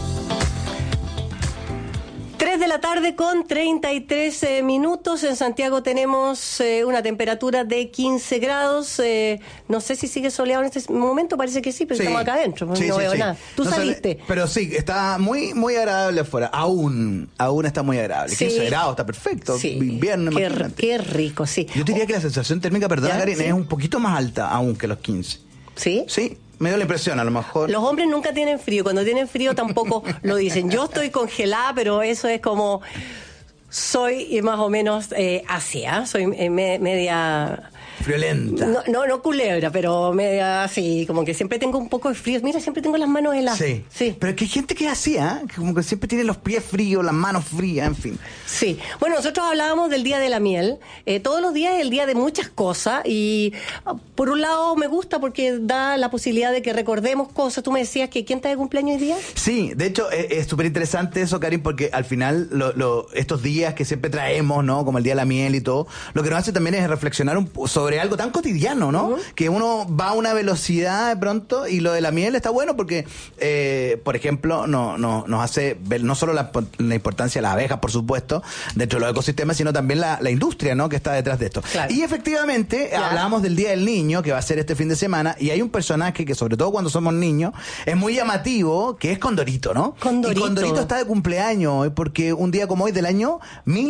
3 de la tarde con 33 minutos. En Santiago tenemos una temperatura de 15 grados. No sé si sigue soleado en este momento, parece que sí, pero estamos acá adentro, no veo nada. Tú saliste. Pero sí, está muy, muy agradable afuera. Aún está muy agradable. 15 grados, está perfecto. Sí. Invierno, imagínate. Qué rico, sí. Yo diría que la sensación térmica, perdona, Karen, ¿sí? es un poquito más alta aún que los 15. ¿Sí? Sí. Me dio la impresión, a lo mejor. Los hombres nunca tienen frío. Cuando tienen frío tampoco lo dicen. Yo estoy congelada, pero eso es como... Soy más o menos así, ¿eh? Soy media... friolenta. No culebra, pero media así, como que siempre tengo un poco de frío. Mira, siempre tengo las manos heladas. Sí. Pero es que hay gente que es así, que como que siempre tiene los pies fríos, las manos frías, en fin. Sí. Bueno, nosotros hablábamos del Día de la Miel. Todos los días es el día de muchas cosas y por un lado me gusta porque da la posibilidad de que recordemos cosas. Tú me decías que ¿quién está de cumpleaños hoy día? Sí, de hecho es súper interesante eso, Karin, porque al final estos días que siempre traemos, ¿no? Como el Día de la Miel y todo, lo que nos hace también es reflexionar sobre algo tan cotidiano, ¿no? Que uno va a una velocidad de pronto y lo de la miel está bueno porque, por ejemplo, nos hace ver no solo la importancia de las abejas, por supuesto, dentro de los ecosistemas, sino también la industria, ¿no? Que está detrás de esto. Claro. Y efectivamente, hablábamos del Día del Niño, que va a ser este fin de semana, y hay un personaje que, sobre todo cuando somos niños, es muy llamativo, que es Condorito, ¿no? Y Condorito está de cumpleaños hoy, porque un día como hoy del año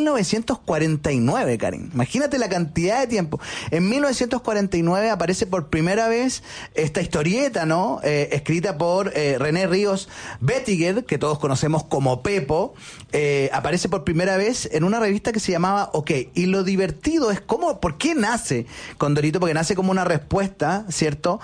1949, Karin. Imagínate la cantidad de tiempo. En 1949 aparece por primera vez esta historieta, ¿no? Escrita por René Ríos Bettiger, que todos conocemos como Pepo. Aparece por primera vez en una revista que se llamaba OK. Y lo divertido es ¿por qué nace Condorito? Porque nace como una respuesta, ¿cierto?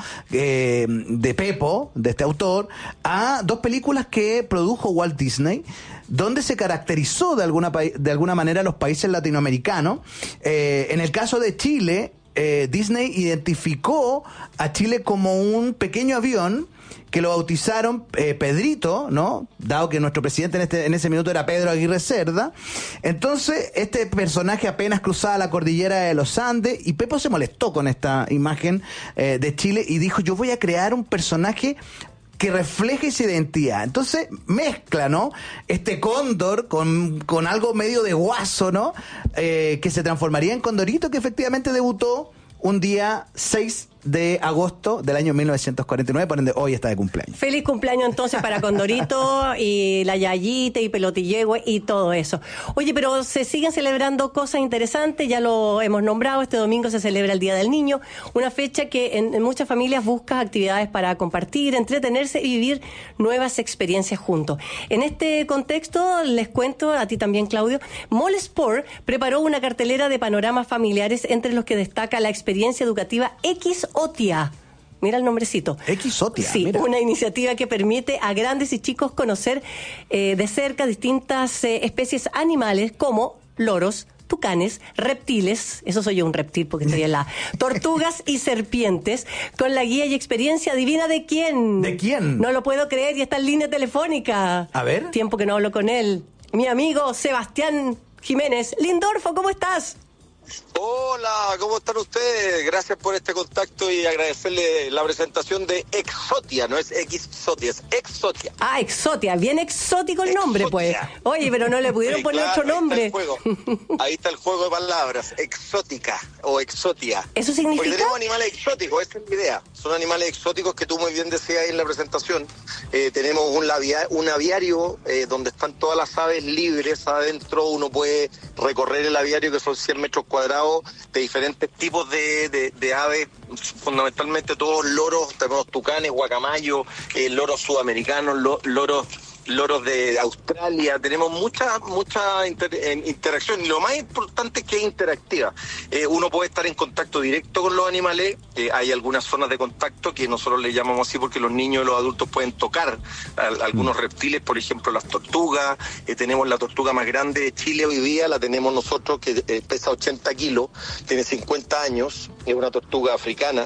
De Pepo, de este autor, a dos películas que produjo Walt Disney, donde se caracterizó de alguna manera los países latinoamericanos. En el caso de Chile, Disney identificó a Chile como un pequeño avión que lo bautizaron Pedrito, ¿no? Dado que nuestro presidente en ese minuto era Pedro Aguirre Cerda. Entonces, este personaje apenas cruzaba la cordillera de los Andes y Pepo se molestó con esta imagen de Chile y dijo, yo voy a crear un personaje que refleje esa identidad. Entonces mezcla, ¿no? Este cóndor con algo medio de guaso, ¿no? Que se transformaría en Condorito, que efectivamente debutó un día 6 de agosto del año 1949, por ende hoy está de cumpleaños. Feliz cumpleaños entonces para Condorito y la Yayite y Pelotillehue y todo eso. Oye, pero se siguen celebrando cosas interesantes, ya lo hemos nombrado, este domingo se celebra el Día del Niño, una fecha que en muchas familias busca actividades para compartir, entretenerse y vivir nuevas experiencias juntos. En este contexto, les cuento a ti también, Claudio, Mall Sport preparó una cartelera de panoramas familiares entre los que destaca la experiencia educativa Xotia. Mira el nombrecito. Xotia. Sí, mira. Una iniciativa que permite a grandes y chicos conocer de cerca distintas especies animales como loros, tucanes, reptiles, eso soy yo un reptil porque estoy en la tortugas y serpientes, con la guía y experiencia divina de quién. ¿De quién? No lo puedo creer y está en línea telefónica. A ver. Tiempo que no hablo con él. Mi amigo Sebastián Jiménez. Lindorfo, ¿cómo estás? Hola, ¿cómo están ustedes? Gracias por este contacto y agradecerle la presentación de Xotia, no es Xotia, es Xotia. Ah, Xotia, bien exótico el nombre, pues. Oye, pero no le pudieron poner otro nombre. Ahí está el juego de palabras, exótica o Xotia. ¿Eso significa? Porque tenemos animales exóticos, esa es la idea. Son animales exóticos que tú muy bien decías ahí en la presentación. Tenemos un aviario donde están todas las aves libres adentro. Uno puede recorrer el aviario, que son 100 metros cuadrados, de diferentes tipos de aves, fundamentalmente todos loros, tenemos tucanes, guacamayos, loros sudamericanos, loros de Australia, tenemos mucha interacción y lo más importante es que es interactiva. Uno puede estar en contacto directo con los animales, hay algunas zonas de contacto que nosotros le llamamos así porque los niños y los adultos pueden tocar algunos reptiles, por ejemplo las tortugas. Tenemos la tortuga más grande de Chile hoy día, la tenemos nosotros, que pesa 80 kilos, tiene 50 años, es una tortuga africana.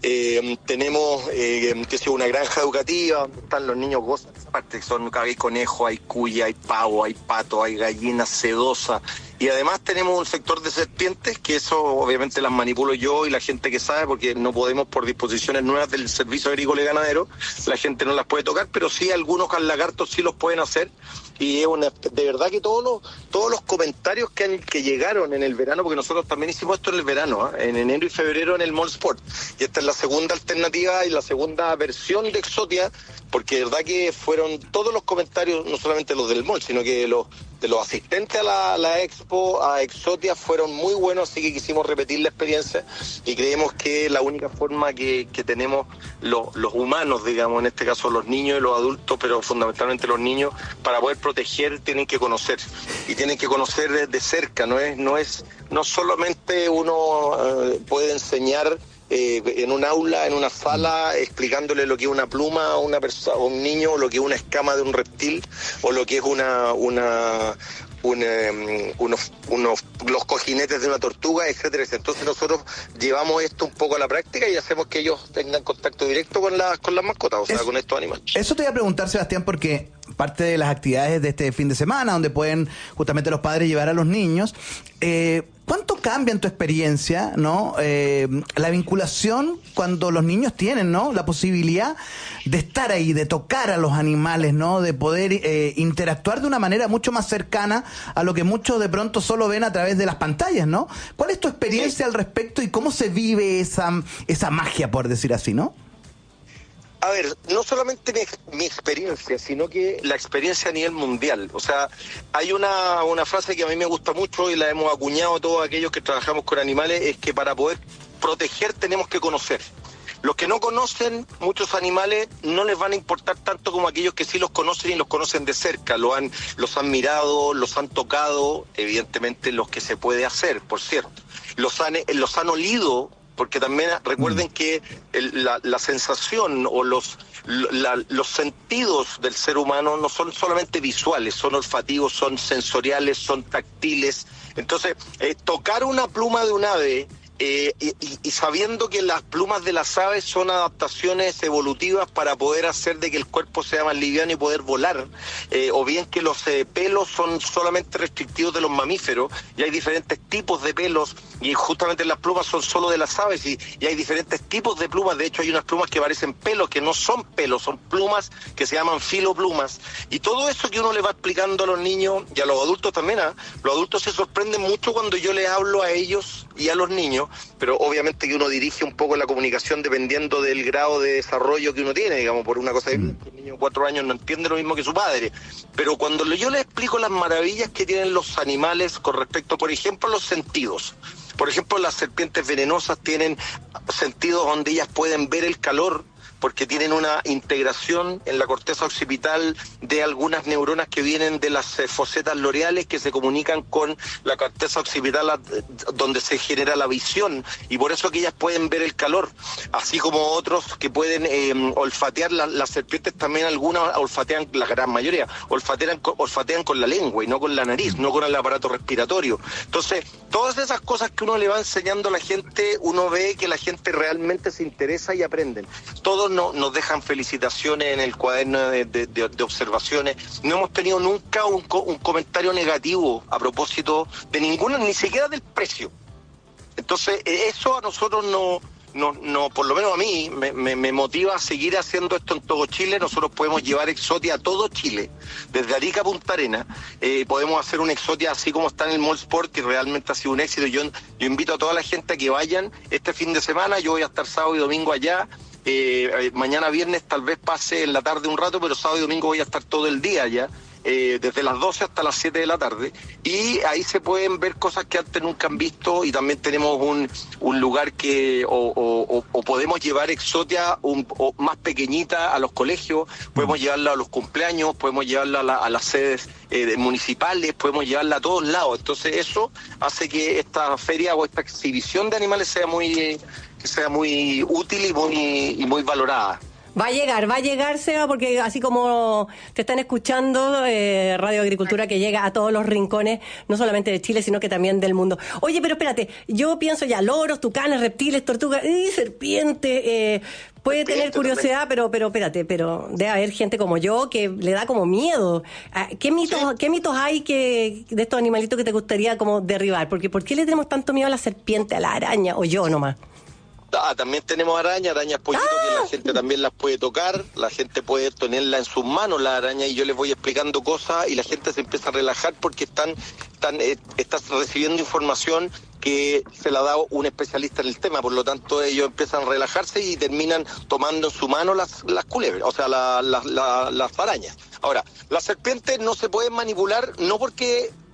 Tenemos una granja educativa, están los niños gozan, aparte hay conejo, hay cuya, hay pavo, hay pato, hay gallina sedosa, y además tenemos un sector de serpientes, que eso obviamente las manipulo yo y la gente que sabe, porque no podemos, por disposiciones nuevas del Servicio Agrícola y Ganadero, la gente no las puede tocar, pero sí algunos lagartos sí los pueden hacer. Y es de verdad que todos los comentarios que llegaron en el verano, porque nosotros también hicimos esto en el verano, en enero y febrero en el Mall Sport, y esta es la segunda alternativa y la segunda versión de Xotia, porque de verdad que fueron todos los comentarios, no solamente los del Mall, sino que de los asistentes a la Expo, tiempo a Exotia fueron muy buenos, así que quisimos repetir la experiencia y creemos que la única forma que tenemos los humanos, digamos, en este caso los niños y los adultos, pero fundamentalmente los niños, para poder proteger tienen que conocer, y tienen que conocer de cerca, no solamente uno puede enseñar en un aula, en una sala, explicándole lo que es una pluma a una persona, a un niño, o lo que es una escama de un reptil, o lo que es los cojinetes de una tortuga, etcétera, etcétera. Entonces nosotros llevamos esto un poco a la práctica y hacemos que ellos tengan contacto directo con las mascotas, o sea, con estos animales. Eso te iba a preguntar, Sebastián, porque parte de las actividades de este fin de semana, donde pueden justamente los padres llevar a los niños, ¿cuánto cambia en tu experiencia, ¿no? La vinculación cuando los niños tienen, ¿no?, la posibilidad de estar ahí, de tocar a los animales, ¿no?, de poder interactuar de una manera mucho más cercana a lo que muchos de pronto solo ven a través de las pantallas, ¿no? ¿Cuál es tu experiencia al respecto y cómo se vive esa magia, por decir así, ¿no? A ver, no solamente mi experiencia, sino que la experiencia a nivel mundial. O sea, hay una frase que a mí me gusta mucho y la hemos acuñado todos aquellos que trabajamos con animales, es que para poder proteger tenemos que conocer. Los que no conocen muchos animales no les van a importar tanto como aquellos que sí los conocen y los conocen de cerca, los han mirado, los han tocado, evidentemente los que se puede hacer, por cierto. Los han olido, porque también recuerden que la sensación o los sentidos del ser humano no son solamente visuales, son olfativos, son sensoriales, son táctiles. Entonces, tocar una pluma de un ave, y sabiendo que las plumas de las aves son adaptaciones evolutivas para poder hacer de que el cuerpo sea más liviano y poder volar, o bien que los pelos son solamente restrictivos de los mamíferos, y hay diferentes tipos de pelos, y justamente las plumas son solo de las aves, y hay diferentes tipos de plumas. De hecho, hay unas plumas que parecen pelos, que no son pelos, son plumas que se llaman filoplumas, y todo eso que uno le va explicando a los niños y a los adultos también, los adultos se sorprenden mucho cuando yo les hablo a ellos y a los niños, pero obviamente que uno dirige un poco la comunicación dependiendo del grado de desarrollo que uno tiene, digamos, por una cosa, un niño de 4 años no entiende lo mismo que su padre, pero cuando yo les explico las maravillas que tienen los animales con respecto, por ejemplo, a los sentidos. Por ejemplo, las serpientes venenosas tienen sentidos donde ellas pueden ver el calor, porque tienen una integración en la corteza occipital de algunas neuronas que vienen de las fosetas loreales, que se comunican con la corteza occipital donde se genera la visión, y por eso que ellas pueden ver el calor, así como otros que pueden olfatear. Las serpientes también, algunas olfatean, la gran mayoría olfatean con la lengua y no con la nariz, no con el aparato respiratorio. Entonces, todas esas cosas que uno le va enseñando a la gente, uno ve que la gente realmente se interesa y aprenden. Todos nos dejan felicitaciones en el cuaderno de observaciones. No hemos tenido nunca un comentario negativo a propósito de ninguna, ni siquiera del precio. Entonces, eso a nosotros no, por lo menos a mí, me motiva a seguir haciendo esto en todo Chile. Nosotros podemos llevar Exotia a todo Chile, desde Arica a Punta Arenas. Podemos hacer un Exotia así como está en el Mall Sport, que realmente ha sido un éxito. Yo invito a toda la gente a que vayan este fin de semana. Yo voy a estar sábado y domingo allá. Mañana viernes tal vez pase en la tarde un rato, pero sábado y domingo voy a estar todo el día allá, desde las 12 hasta las 7 de la tarde, y ahí se pueden ver cosas que antes nunca han visto, y también tenemos un lugar que o podemos llevar Exotia más pequeñita a los colegios, podemos llevarla a los cumpleaños, podemos llevarla a las sedes municipales, podemos llevarla a todos lados. Entonces eso hace que esta feria o esta exhibición de animales sea muy útil y muy valorada. Va a llegar, Seba, porque así como te están escuchando, Radio Agricultura que llega a todos los rincones, no solamente de Chile, sino que también del mundo. Oye, pero espérate, yo pienso ya, loros, tucanes, reptiles, tortugas, serpiente, puede tener curiosidad, pero espérate, pero debe haber gente como yo que le da como miedo. ¿Qué mitos hay de estos animalitos que te gustaría como derribar? Porque ¿por qué le tenemos tanto miedo a la serpiente, a la araña, o yo nomás? También tenemos arañas pollitos que la gente también las puede tocar, la gente puede tenerla en sus manos, la araña, y yo les voy explicando cosas y la gente se empieza a relajar porque están recibiendo información que se la da un especialista en el tema, por lo tanto ellos empiezan a relajarse y terminan tomando en su mano las culebras, o sea, las arañas. Ahora, las serpientes no se pueden manipular, no porque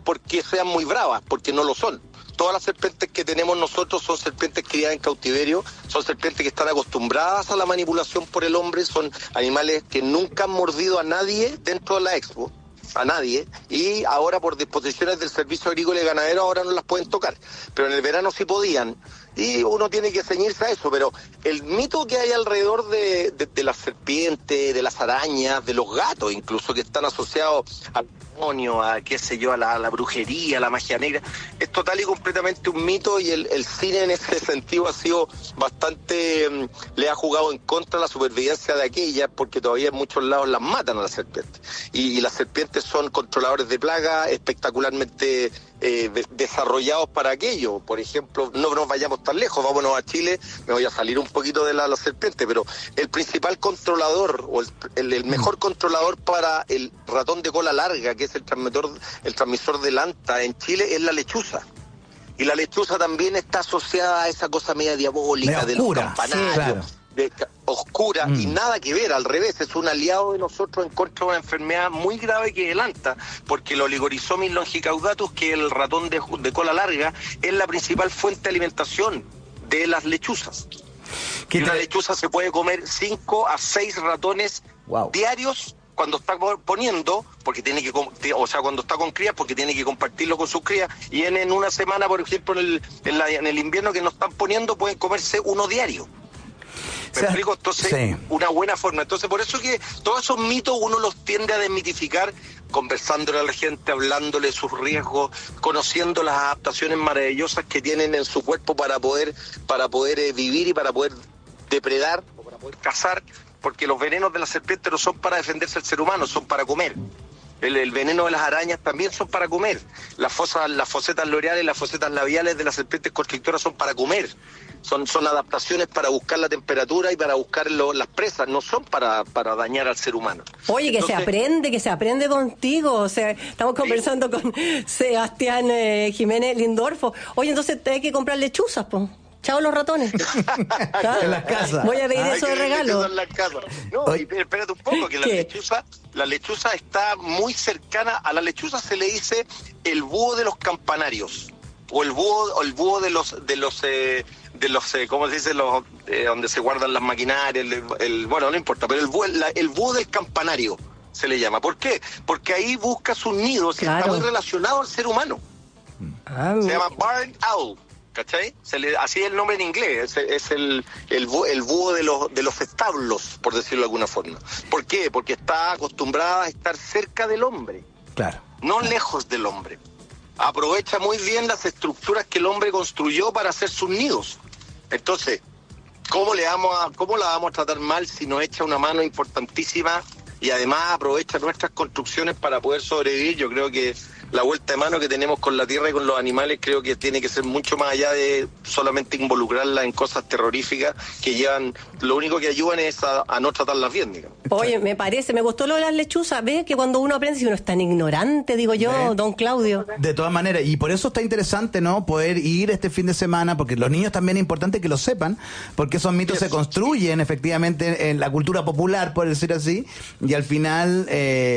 porque sean muy bravas, porque no lo son. Todas las serpientes que tenemos nosotros son serpientes criadas en cautiverio, son serpientes que están acostumbradas a la manipulación por el hombre, son animales que nunca han mordido a nadie dentro de la expo, a nadie, y ahora por disposiciones del Servicio Agrícola y Ganadero ahora no las pueden tocar, pero en el verano sí podían, y uno tiene que ceñirse a eso. Pero el mito que hay alrededor de las serpientes, de las arañas, de los gatos incluso, que están asociados al demonio, a qué sé yo, a la brujería, a la magia negra, es total y completamente un mito, y el cine en ese sentido ha sido bastante, le ha jugado en contra la supervivencia de aquellas, porque todavía en muchos lados las matan a las serpientes, y las serpientes son controladores de plaga espectacularmente desarrollados para aquello. Por ejemplo, no nos vayamos tan lejos, vámonos a Chile, me voy a salir un poquito de la serpiente, pero el principal controlador, o el mejor controlador para el ratón de cola larga, que es el transmisor de Lanta en Chile, es la lechuza. Y la lechuza también está asociada a esa cosa media diabólica de los campanarios. Sí, claro. Oscura, y nada que ver, al revés, es un aliado de nosotros en contra de una enfermedad muy grave que es el anta, porque el Oligorhizomis longicaudatus, que es el ratón de cola larga, es la principal fuente de alimentación de las lechuzas. Y una lechuza se puede comer 5 a 6 ratones diarios cuando está poniendo, porque tiene que, o sea, cuando está con crías, porque tiene que compartirlo con sus crías, y en una semana, por ejemplo, en el invierno que no están poniendo, pueden comerse uno diario. ¿Me explico? Entonces, sí, una buena forma. Entonces, por eso que todos esos mitos uno los tiende a desmitificar, conversándole a la gente, hablándole de sus riesgos, conociendo las adaptaciones maravillosas que tienen en su cuerpo para poder vivir y para poder depredar, o para poder cazar, porque los venenos de la serpiente no son para defenderse al ser humano, son para comer. El veneno de las arañas también son para comer. Las fosetas loreales y las fosetas labiales de las serpientes constrictoras son para comer. Son adaptaciones para buscar la temperatura y para buscar las presas, no son para dañar al ser humano. Oye, que se aprende contigo. O sea, estamos conversando con Sebastián Jiménez Lindorfo. Oye, entonces hay que comprar lechuzas, pues. Chao los ratones. En las casas. Voy a pedir eso de regalo. En las casas. No, y espérate un poco, que la lechuza está muy cercana. A la lechuza se le dice el búho de los campanarios, o el búho de los ¿cómo se dice? Donde se guardan las maquinarias, bueno, no importa, pero el búho del campanario se le llama. ¿Por qué? Porque ahí busca sus nidos, y está muy relacionado al ser humano. Se llama barn owl, ¿cachai? Así es el nombre en inglés, es el búho de los establos, por decirlo de alguna forma. ¿Por qué? Porque está acostumbrada a estar cerca del hombre, no lejos del hombre. Aprovecha muy bien las estructuras que el hombre construyó para hacer sus nidos. Entonces, ¿cómo la vamos a tratar mal si nos echa una mano importantísima y además aprovecha nuestras construcciones para poder sobrevivir? Yo creo que la vuelta de mano que tenemos con la tierra y con los animales creo que tiene que ser mucho más allá de solamente involucrarla en cosas terroríficas que lo único que ayudan es a no tratarlas bien, digamos. Oye, me gustó lo de las lechuzas. ¿Ves que cuando uno aprende, si uno es tan ignorante, digo yo, don Claudio? De todas maneras, y por eso está interesante, ¿no?, poder ir este fin de semana, porque los niños también es importante que lo sepan, porque esos mitos se construyen efectivamente en la cultura popular, por decir así, y al final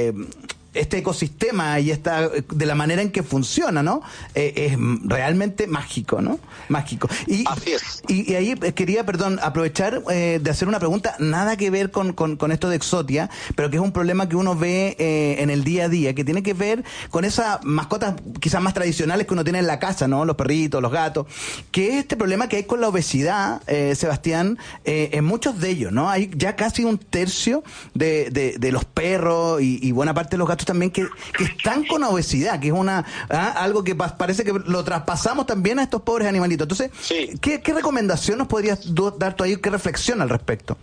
este ecosistema y de la manera en que funciona, ¿no? Es realmente mágico, ¿no? Mágico. Así es. Y ahí quería, aprovechar de hacer una pregunta, nada que ver con esto de Exotia, pero que es un problema que uno ve en el día a día, que tiene que ver con esas mascotas quizás más tradicionales que uno tiene en la casa, ¿no? Los perritos, los gatos, que es este problema que hay con la obesidad, Sebastián, en muchos de ellos, ¿no? Hay ya casi un tercio de los perros y buena parte de los gatos también que están con obesidad, que es algo que parece que lo traspasamos también a estos pobres animalitos. Entonces, sí, ¿qué recomendación nos podrías dar tú ahí? ¿Qué reflexión al respecto?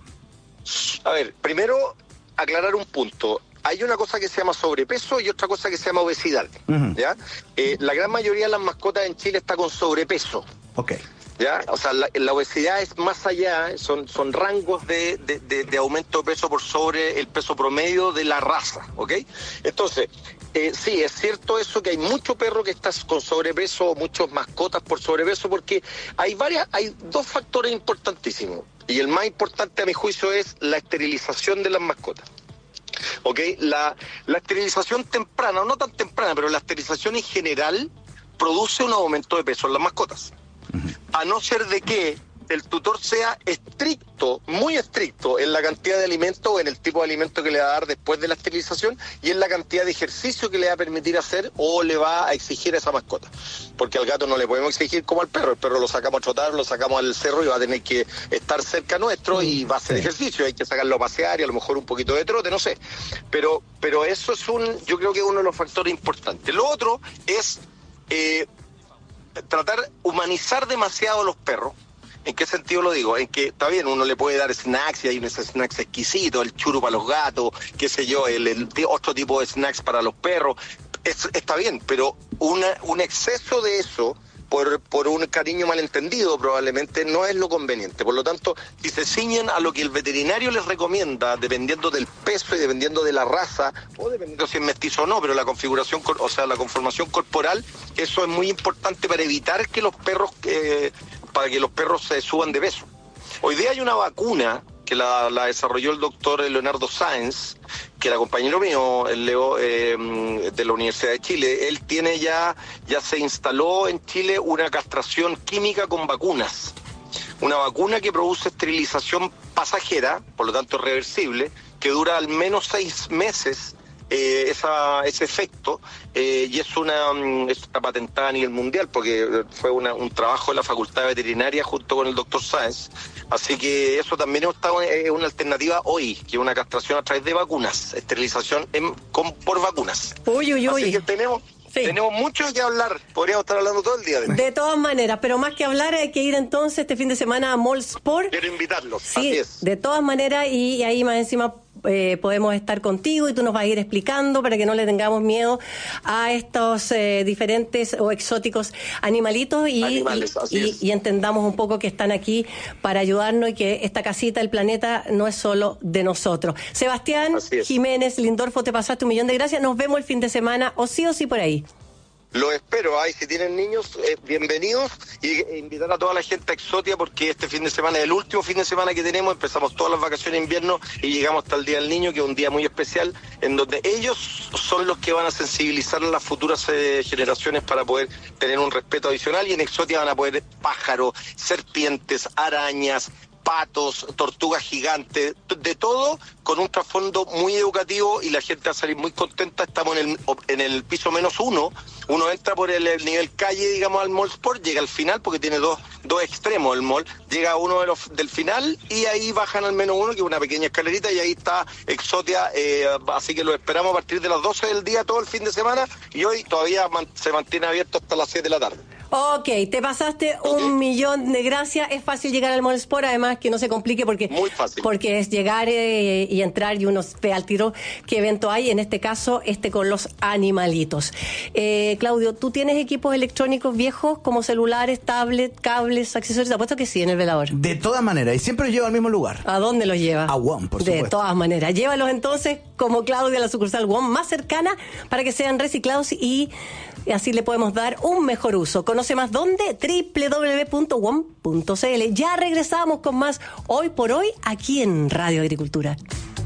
A ver, primero aclarar un punto. Hay una cosa que se llama sobrepeso y otra cosa que se llama obesidad. ¿Ya? La gran mayoría de las mascotas en Chile está con sobrepeso. Okay. ¿Ya? O sea, la obesidad es más allá, son rangos de aumento de peso por sobre el peso promedio de la raza, ¿ok? Entonces, sí, es cierto eso, que hay mucho perro que está con sobrepeso, muchas mascotas por sobrepeso, porque hay dos factores importantísimos, y el más importante a mi juicio es la esterilización de las mascotas. ¿Ok? La esterilización temprana, o no tan temprana, pero la esterilización en general produce un aumento de peso en las mascotas. A no ser de que el tutor sea estricto, muy estricto en la cantidad de alimento o en el tipo de alimento que le va a dar después de la esterilización y en la cantidad de ejercicio que le va a permitir hacer o le va a exigir a esa mascota. Porque al gato no le podemos exigir como al perro. El perro lo sacamos a trotar, lo sacamos al cerro y va a tener que estar cerca nuestro y va a hacer ejercicio. Hay que sacarlo a pasear y a lo mejor un poquito de trote, no sé. Pero eso es yo creo que es uno de los factores importantes. Lo otro es humanizar demasiado a los perros. ¿En qué sentido lo digo? En que está bien, uno le puede dar snacks y hay unos snacks exquisitos, el churro para los gatos, qué sé yo, el otro tipo de snacks para los perros. Está bien, pero un exceso de eso por un cariño malentendido probablemente no es lo conveniente. Por lo tanto, si se ciñen a lo que el veterinario les recomienda, dependiendo del peso y dependiendo de la raza, o dependiendo si es mestizo o no, pero la configuración, o sea, la conformación corporal, eso es muy importante para evitar que los perros se suban de peso. Hoy día hay una vacuna que la desarrolló el doctor Leonardo Sáenz, que era compañero mío, el Leo, de la Universidad de Chile. Él tiene ya se instaló en Chile una castración química con vacunas. Una vacuna que produce esterilización pasajera, por lo tanto reversible, que dura al menos 6 meses ese efecto, y está patentada a nivel mundial porque fue un trabajo de la Facultad de Veterinaria junto con el doctor Sáenz. Así que eso también es una alternativa hoy, que es una castración a través de vacunas, esterilización por vacunas. Así que tenemos mucho que hablar, podríamos estar hablando todo el día de todas maneras, pero más que hablar hay que ir entonces este fin de semana a Mall Sport. Quiero invitarlos, sí, así es. De todas maneras, y ahí más encima podemos estar contigo y tú nos vas a ir explicando para que no le tengamos miedo a estos diferentes o exóticos animalitos y entendamos un poco que están aquí para ayudarnos y que esta casita, el planeta, no es solo de nosotros. Sebastián Jiménez Lindorfo, te pasaste 1.000.000 de gracias. Nos vemos el fin de semana o sí por ahí. Lo espero, si tienen niños, bienvenidos, y invitar a toda la gente a Exotia porque este fin de semana es el último fin de semana que tenemos. Empezamos todas las vacaciones de invierno y llegamos hasta el Día del Niño, que es un día muy especial, en donde ellos son los que van a sensibilizar a las futuras generaciones para poder tener un respeto adicional, y en Exotia van a poder pájaros, serpientes, arañas, patos, tortugas gigantes, de todo, con un trasfondo muy educativo, y la gente va a salir muy contenta. Estamos en el piso -1, uno entra por el nivel calle, digamos, al Mall Sport, llega al final, porque tiene dos extremos el mall, llega a uno del final, y ahí bajan al -1, que es una pequeña escalerita, y ahí está Exotia, así que lo esperamos a partir de las 12 del día, todo el fin de semana, y hoy todavía se mantiene abierto hasta las 7 de la tarde. Ok, te pasaste 1.000.000 de gracias. Es fácil llegar al Mall Sport, además que no se complique porque es llegar y entrar y uno ve al tiro qué evento hay, en este caso con los animalitos. Claudio, ¿tú tienes equipos electrónicos viejos como celulares, tablets, cables, accesorios? Te apuesto que sí, en el velador. De todas maneras, y siempre los llevo al mismo lugar. ¿A dónde los lleva? A WOM, por supuesto. De todas maneras, llévalos entonces como Claudia a la sucursal WOM más cercana para que sean reciclados y así le podemos dar un mejor uso. Conoce más dónde, www.wom.cl. Ya regresamos con más Hoy por Hoy aquí en Radio Agricultura.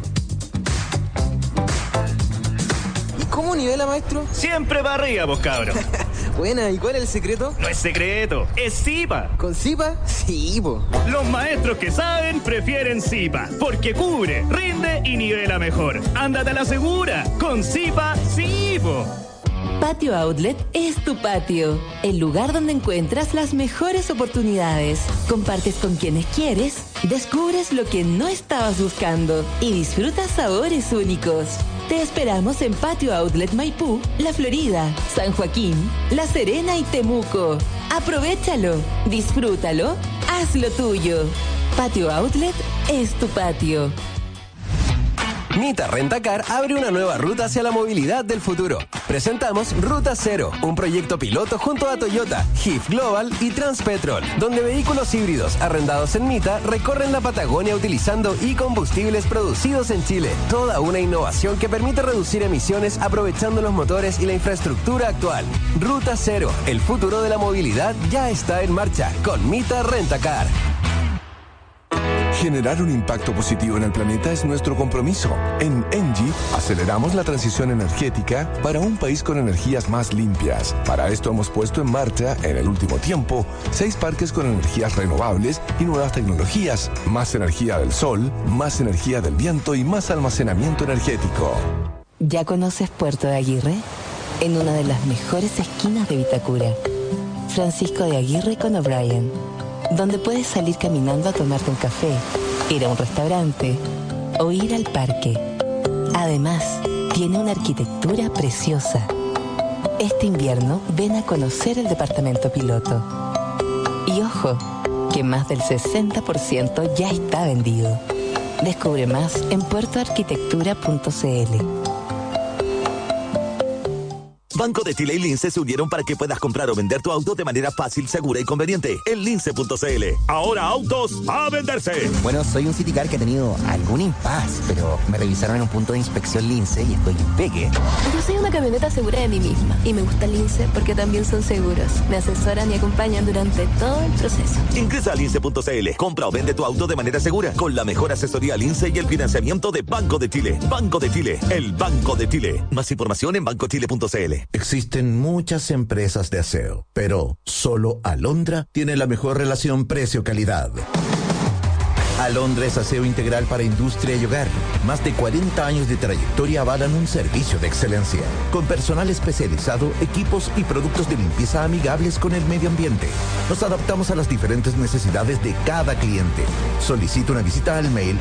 ¿Y cómo nivela, maestro? Siempre para arriba, pues, cabro. Buena, ¿y cuál es el secreto? No es secreto, es Zipa. ¿Con Zipa? Sí, po. Los maestros que saben prefieren Zipa, porque cubre, rinde y nivela mejor. Ándate a la segura, con Zipa, sí, po. Patio Outlet es tu patio, el lugar donde encuentras las mejores oportunidades. Compartes con quienes quieres, descubres lo que no estabas buscando y disfrutas sabores únicos. Te esperamos en Patio Outlet Maipú, La Florida, San Joaquín, La Serena y Temuco. Aprovéchalo, disfrútalo, hazlo tuyo. Patio Outlet es tu patio. Mita Rentacar abre una nueva ruta hacia la movilidad del futuro. Presentamos Ruta Cero, un proyecto piloto junto a Toyota, HIF Global y Transpetrol, donde vehículos híbridos arrendados en Mita recorren la Patagonia utilizando e-combustibles producidos en Chile. Toda una innovación que permite reducir emisiones aprovechando los motores y la infraestructura actual. Ruta Cero, el futuro de la movilidad ya está en marcha con Mita Rentacar. Generar un impacto positivo en el planeta es nuestro compromiso. En ENGIE aceleramos la transición energética para un país con energías más limpias. Para esto hemos puesto en marcha, en el último tiempo, 6 parques con energías renovables y nuevas tecnologías. Más energía del sol, más energía del viento y más almacenamiento energético. ¿Ya conoces Puerto de Aguirre? En una de las mejores esquinas de Vitacura. Francisco de Aguirre con O'Brien, donde puedes salir caminando a tomarte un café, ir a un restaurante o ir al parque. Además, tiene una arquitectura preciosa. Este invierno ven a conocer el departamento piloto. Y ojo, que más del 60% ya está vendido. Descubre más en puertoarquitectura.cl. Banco de Chile y Lince se unieron para que puedas comprar o vender tu auto de manera fácil, segura y conveniente en lince.cl. Ahora autos a venderse. Bueno, soy un Citicar que ha tenido algún impasse, pero me revisaron en un punto de inspección Lince y estoy impeque. Yo soy una camioneta segura de mí misma y me gusta Lince porque también son seguros. Me asesoran y acompañan durante todo el proceso. Ingresa a lince.cl. Compra o vende tu auto de manera segura con la mejor asesoría Lince y el financiamiento de Banco de Chile. Banco de Chile, el Banco de Chile. Más información en bancochile.cl. Existen muchas empresas de aseo, pero solo Alondra tiene la mejor relación precio-calidad. Alondra es aseo integral para industria y hogar. Más de 40 años de trayectoria avalan un servicio de excelencia. Con personal especializado, equipos y productos de limpieza amigables con el medio ambiente. Nos adaptamos a las diferentes necesidades de cada cliente. Solicita una visita al mail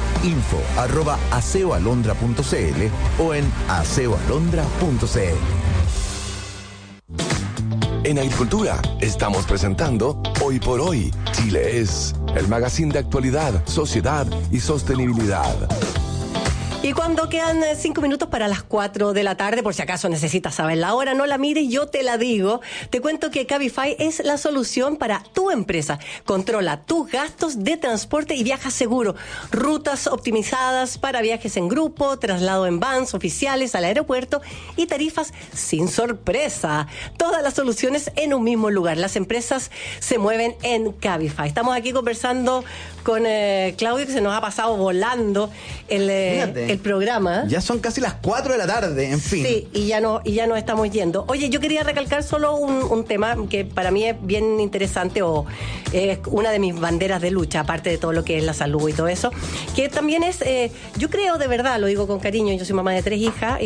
info@aseoalondra.cl o en aseoalondra.cl. En Agricultura estamos presentando Hoy por Hoy, Chile es, el magazine de actualidad, sociedad y sostenibilidad. Y cuando quedan 5 minutos para las 4 de la tarde, por si acaso necesitas saber la hora, no la mires, yo te la digo. Te cuento que Cabify es la solución para tu empresa. Controla tus gastos de transporte y viaja seguro. Rutas optimizadas para viajes en grupo, traslado en vans oficiales al aeropuerto y tarifas sin sorpresa. Todas las soluciones en un mismo lugar. Las empresas se mueven en Cabify. Estamos aquí conversando con Claudio, que se nos ha pasado volando el programa. Ya son casi las 4 de la tarde, en fin. Sí, y ya nos estamos yendo. Oye, yo quería recalcar solo un tema que para mí es bien interesante o es una de mis banderas de lucha, aparte de todo lo que es la salud y todo eso, que también es, yo creo de verdad, lo digo con cariño, yo soy mamá de 3 hijas,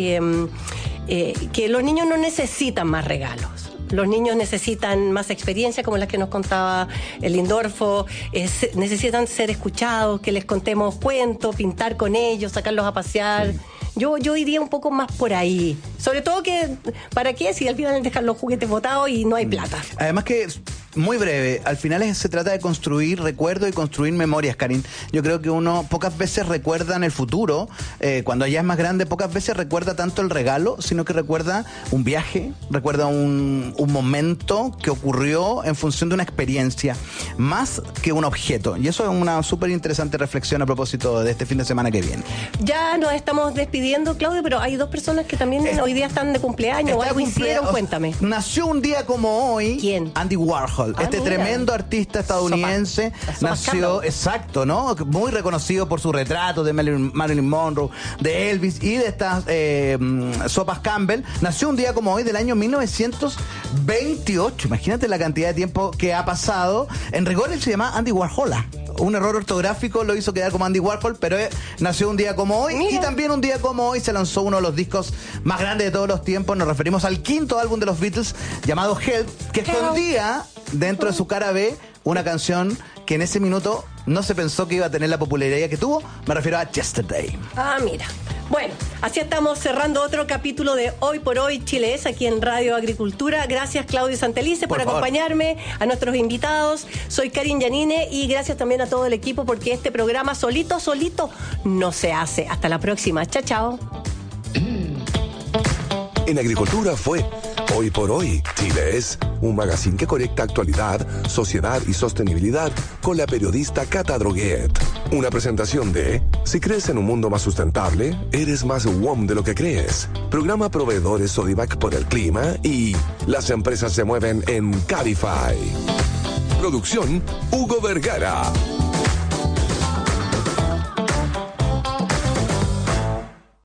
que los niños no necesitan más regalos. Los niños necesitan más experiencia, como las que nos contaba el Lindorfo, necesitan ser escuchados, que les contemos cuentos, pintar con ellos, sacarlos a pasear. Sí. Yo iría un poco más por ahí. Sobre todo que, ¿para qué? Si al final dejan los juguetes botados y no hay plata. Además que, muy breve, al final se trata de construir recuerdos y construir memorias, Karin. Yo creo que uno pocas veces recuerda en el futuro, cuando ya es más grande, pocas veces recuerda tanto el regalo, sino que recuerda un viaje, recuerda un momento que ocurrió en función de una experiencia, más que un objeto. Y eso es una súper interesante reflexión a propósito de este fin de semana que viene. Ya nos estamos despidiendo, Claudio, pero hay 2 personas que también hoy día están de cumpleaños o algo hicieron, cuéntame. Nació un día como hoy. ¿Quién? Andy Warhol, tremendo artista estadounidense. Nació, exacto, ¿no? Muy reconocido por su retrato de Marilyn Monroe, de Elvis y de estas sopas Campbell. Nació un día como hoy del año 1928. Imagínate la cantidad de tiempo que ha pasado. En rigor él se llama Andy Warhola. Un error ortográfico lo hizo quedar como Andy Warhol, pero nació un día como hoy. Mira. Y también un día como hoy se lanzó uno de los discos más grandes de todos los tiempos. Nos referimos al 5º álbum de los Beatles, llamado Help, que escondía dentro de su cara B una canción que en ese minuto no se pensó que iba a tener la popularidad que tuvo. Me refiero a Yesterday. Ah, mira. Bueno, así estamos cerrando otro capítulo de Hoy por Hoy Chile es, aquí en Radio Agricultura. Gracias, Claudio Santelice, por acompañarme, a nuestros invitados. Soy Karin Yanine y gracias también a todo el equipo, porque este programa solito no se hace. Hasta la próxima. Chao, chao. En Agricultura fue Hoy por Hoy Chile es, un magazine que conecta actualidad, sociedad y sostenibilidad con la periodista Cata Droguet. Una presentación de Si crees en un mundo más sustentable, eres más WOM de lo que crees. Programa Proveedores Sodimac por el clima y las empresas se mueven en Cabify. Producción Hugo Vergara.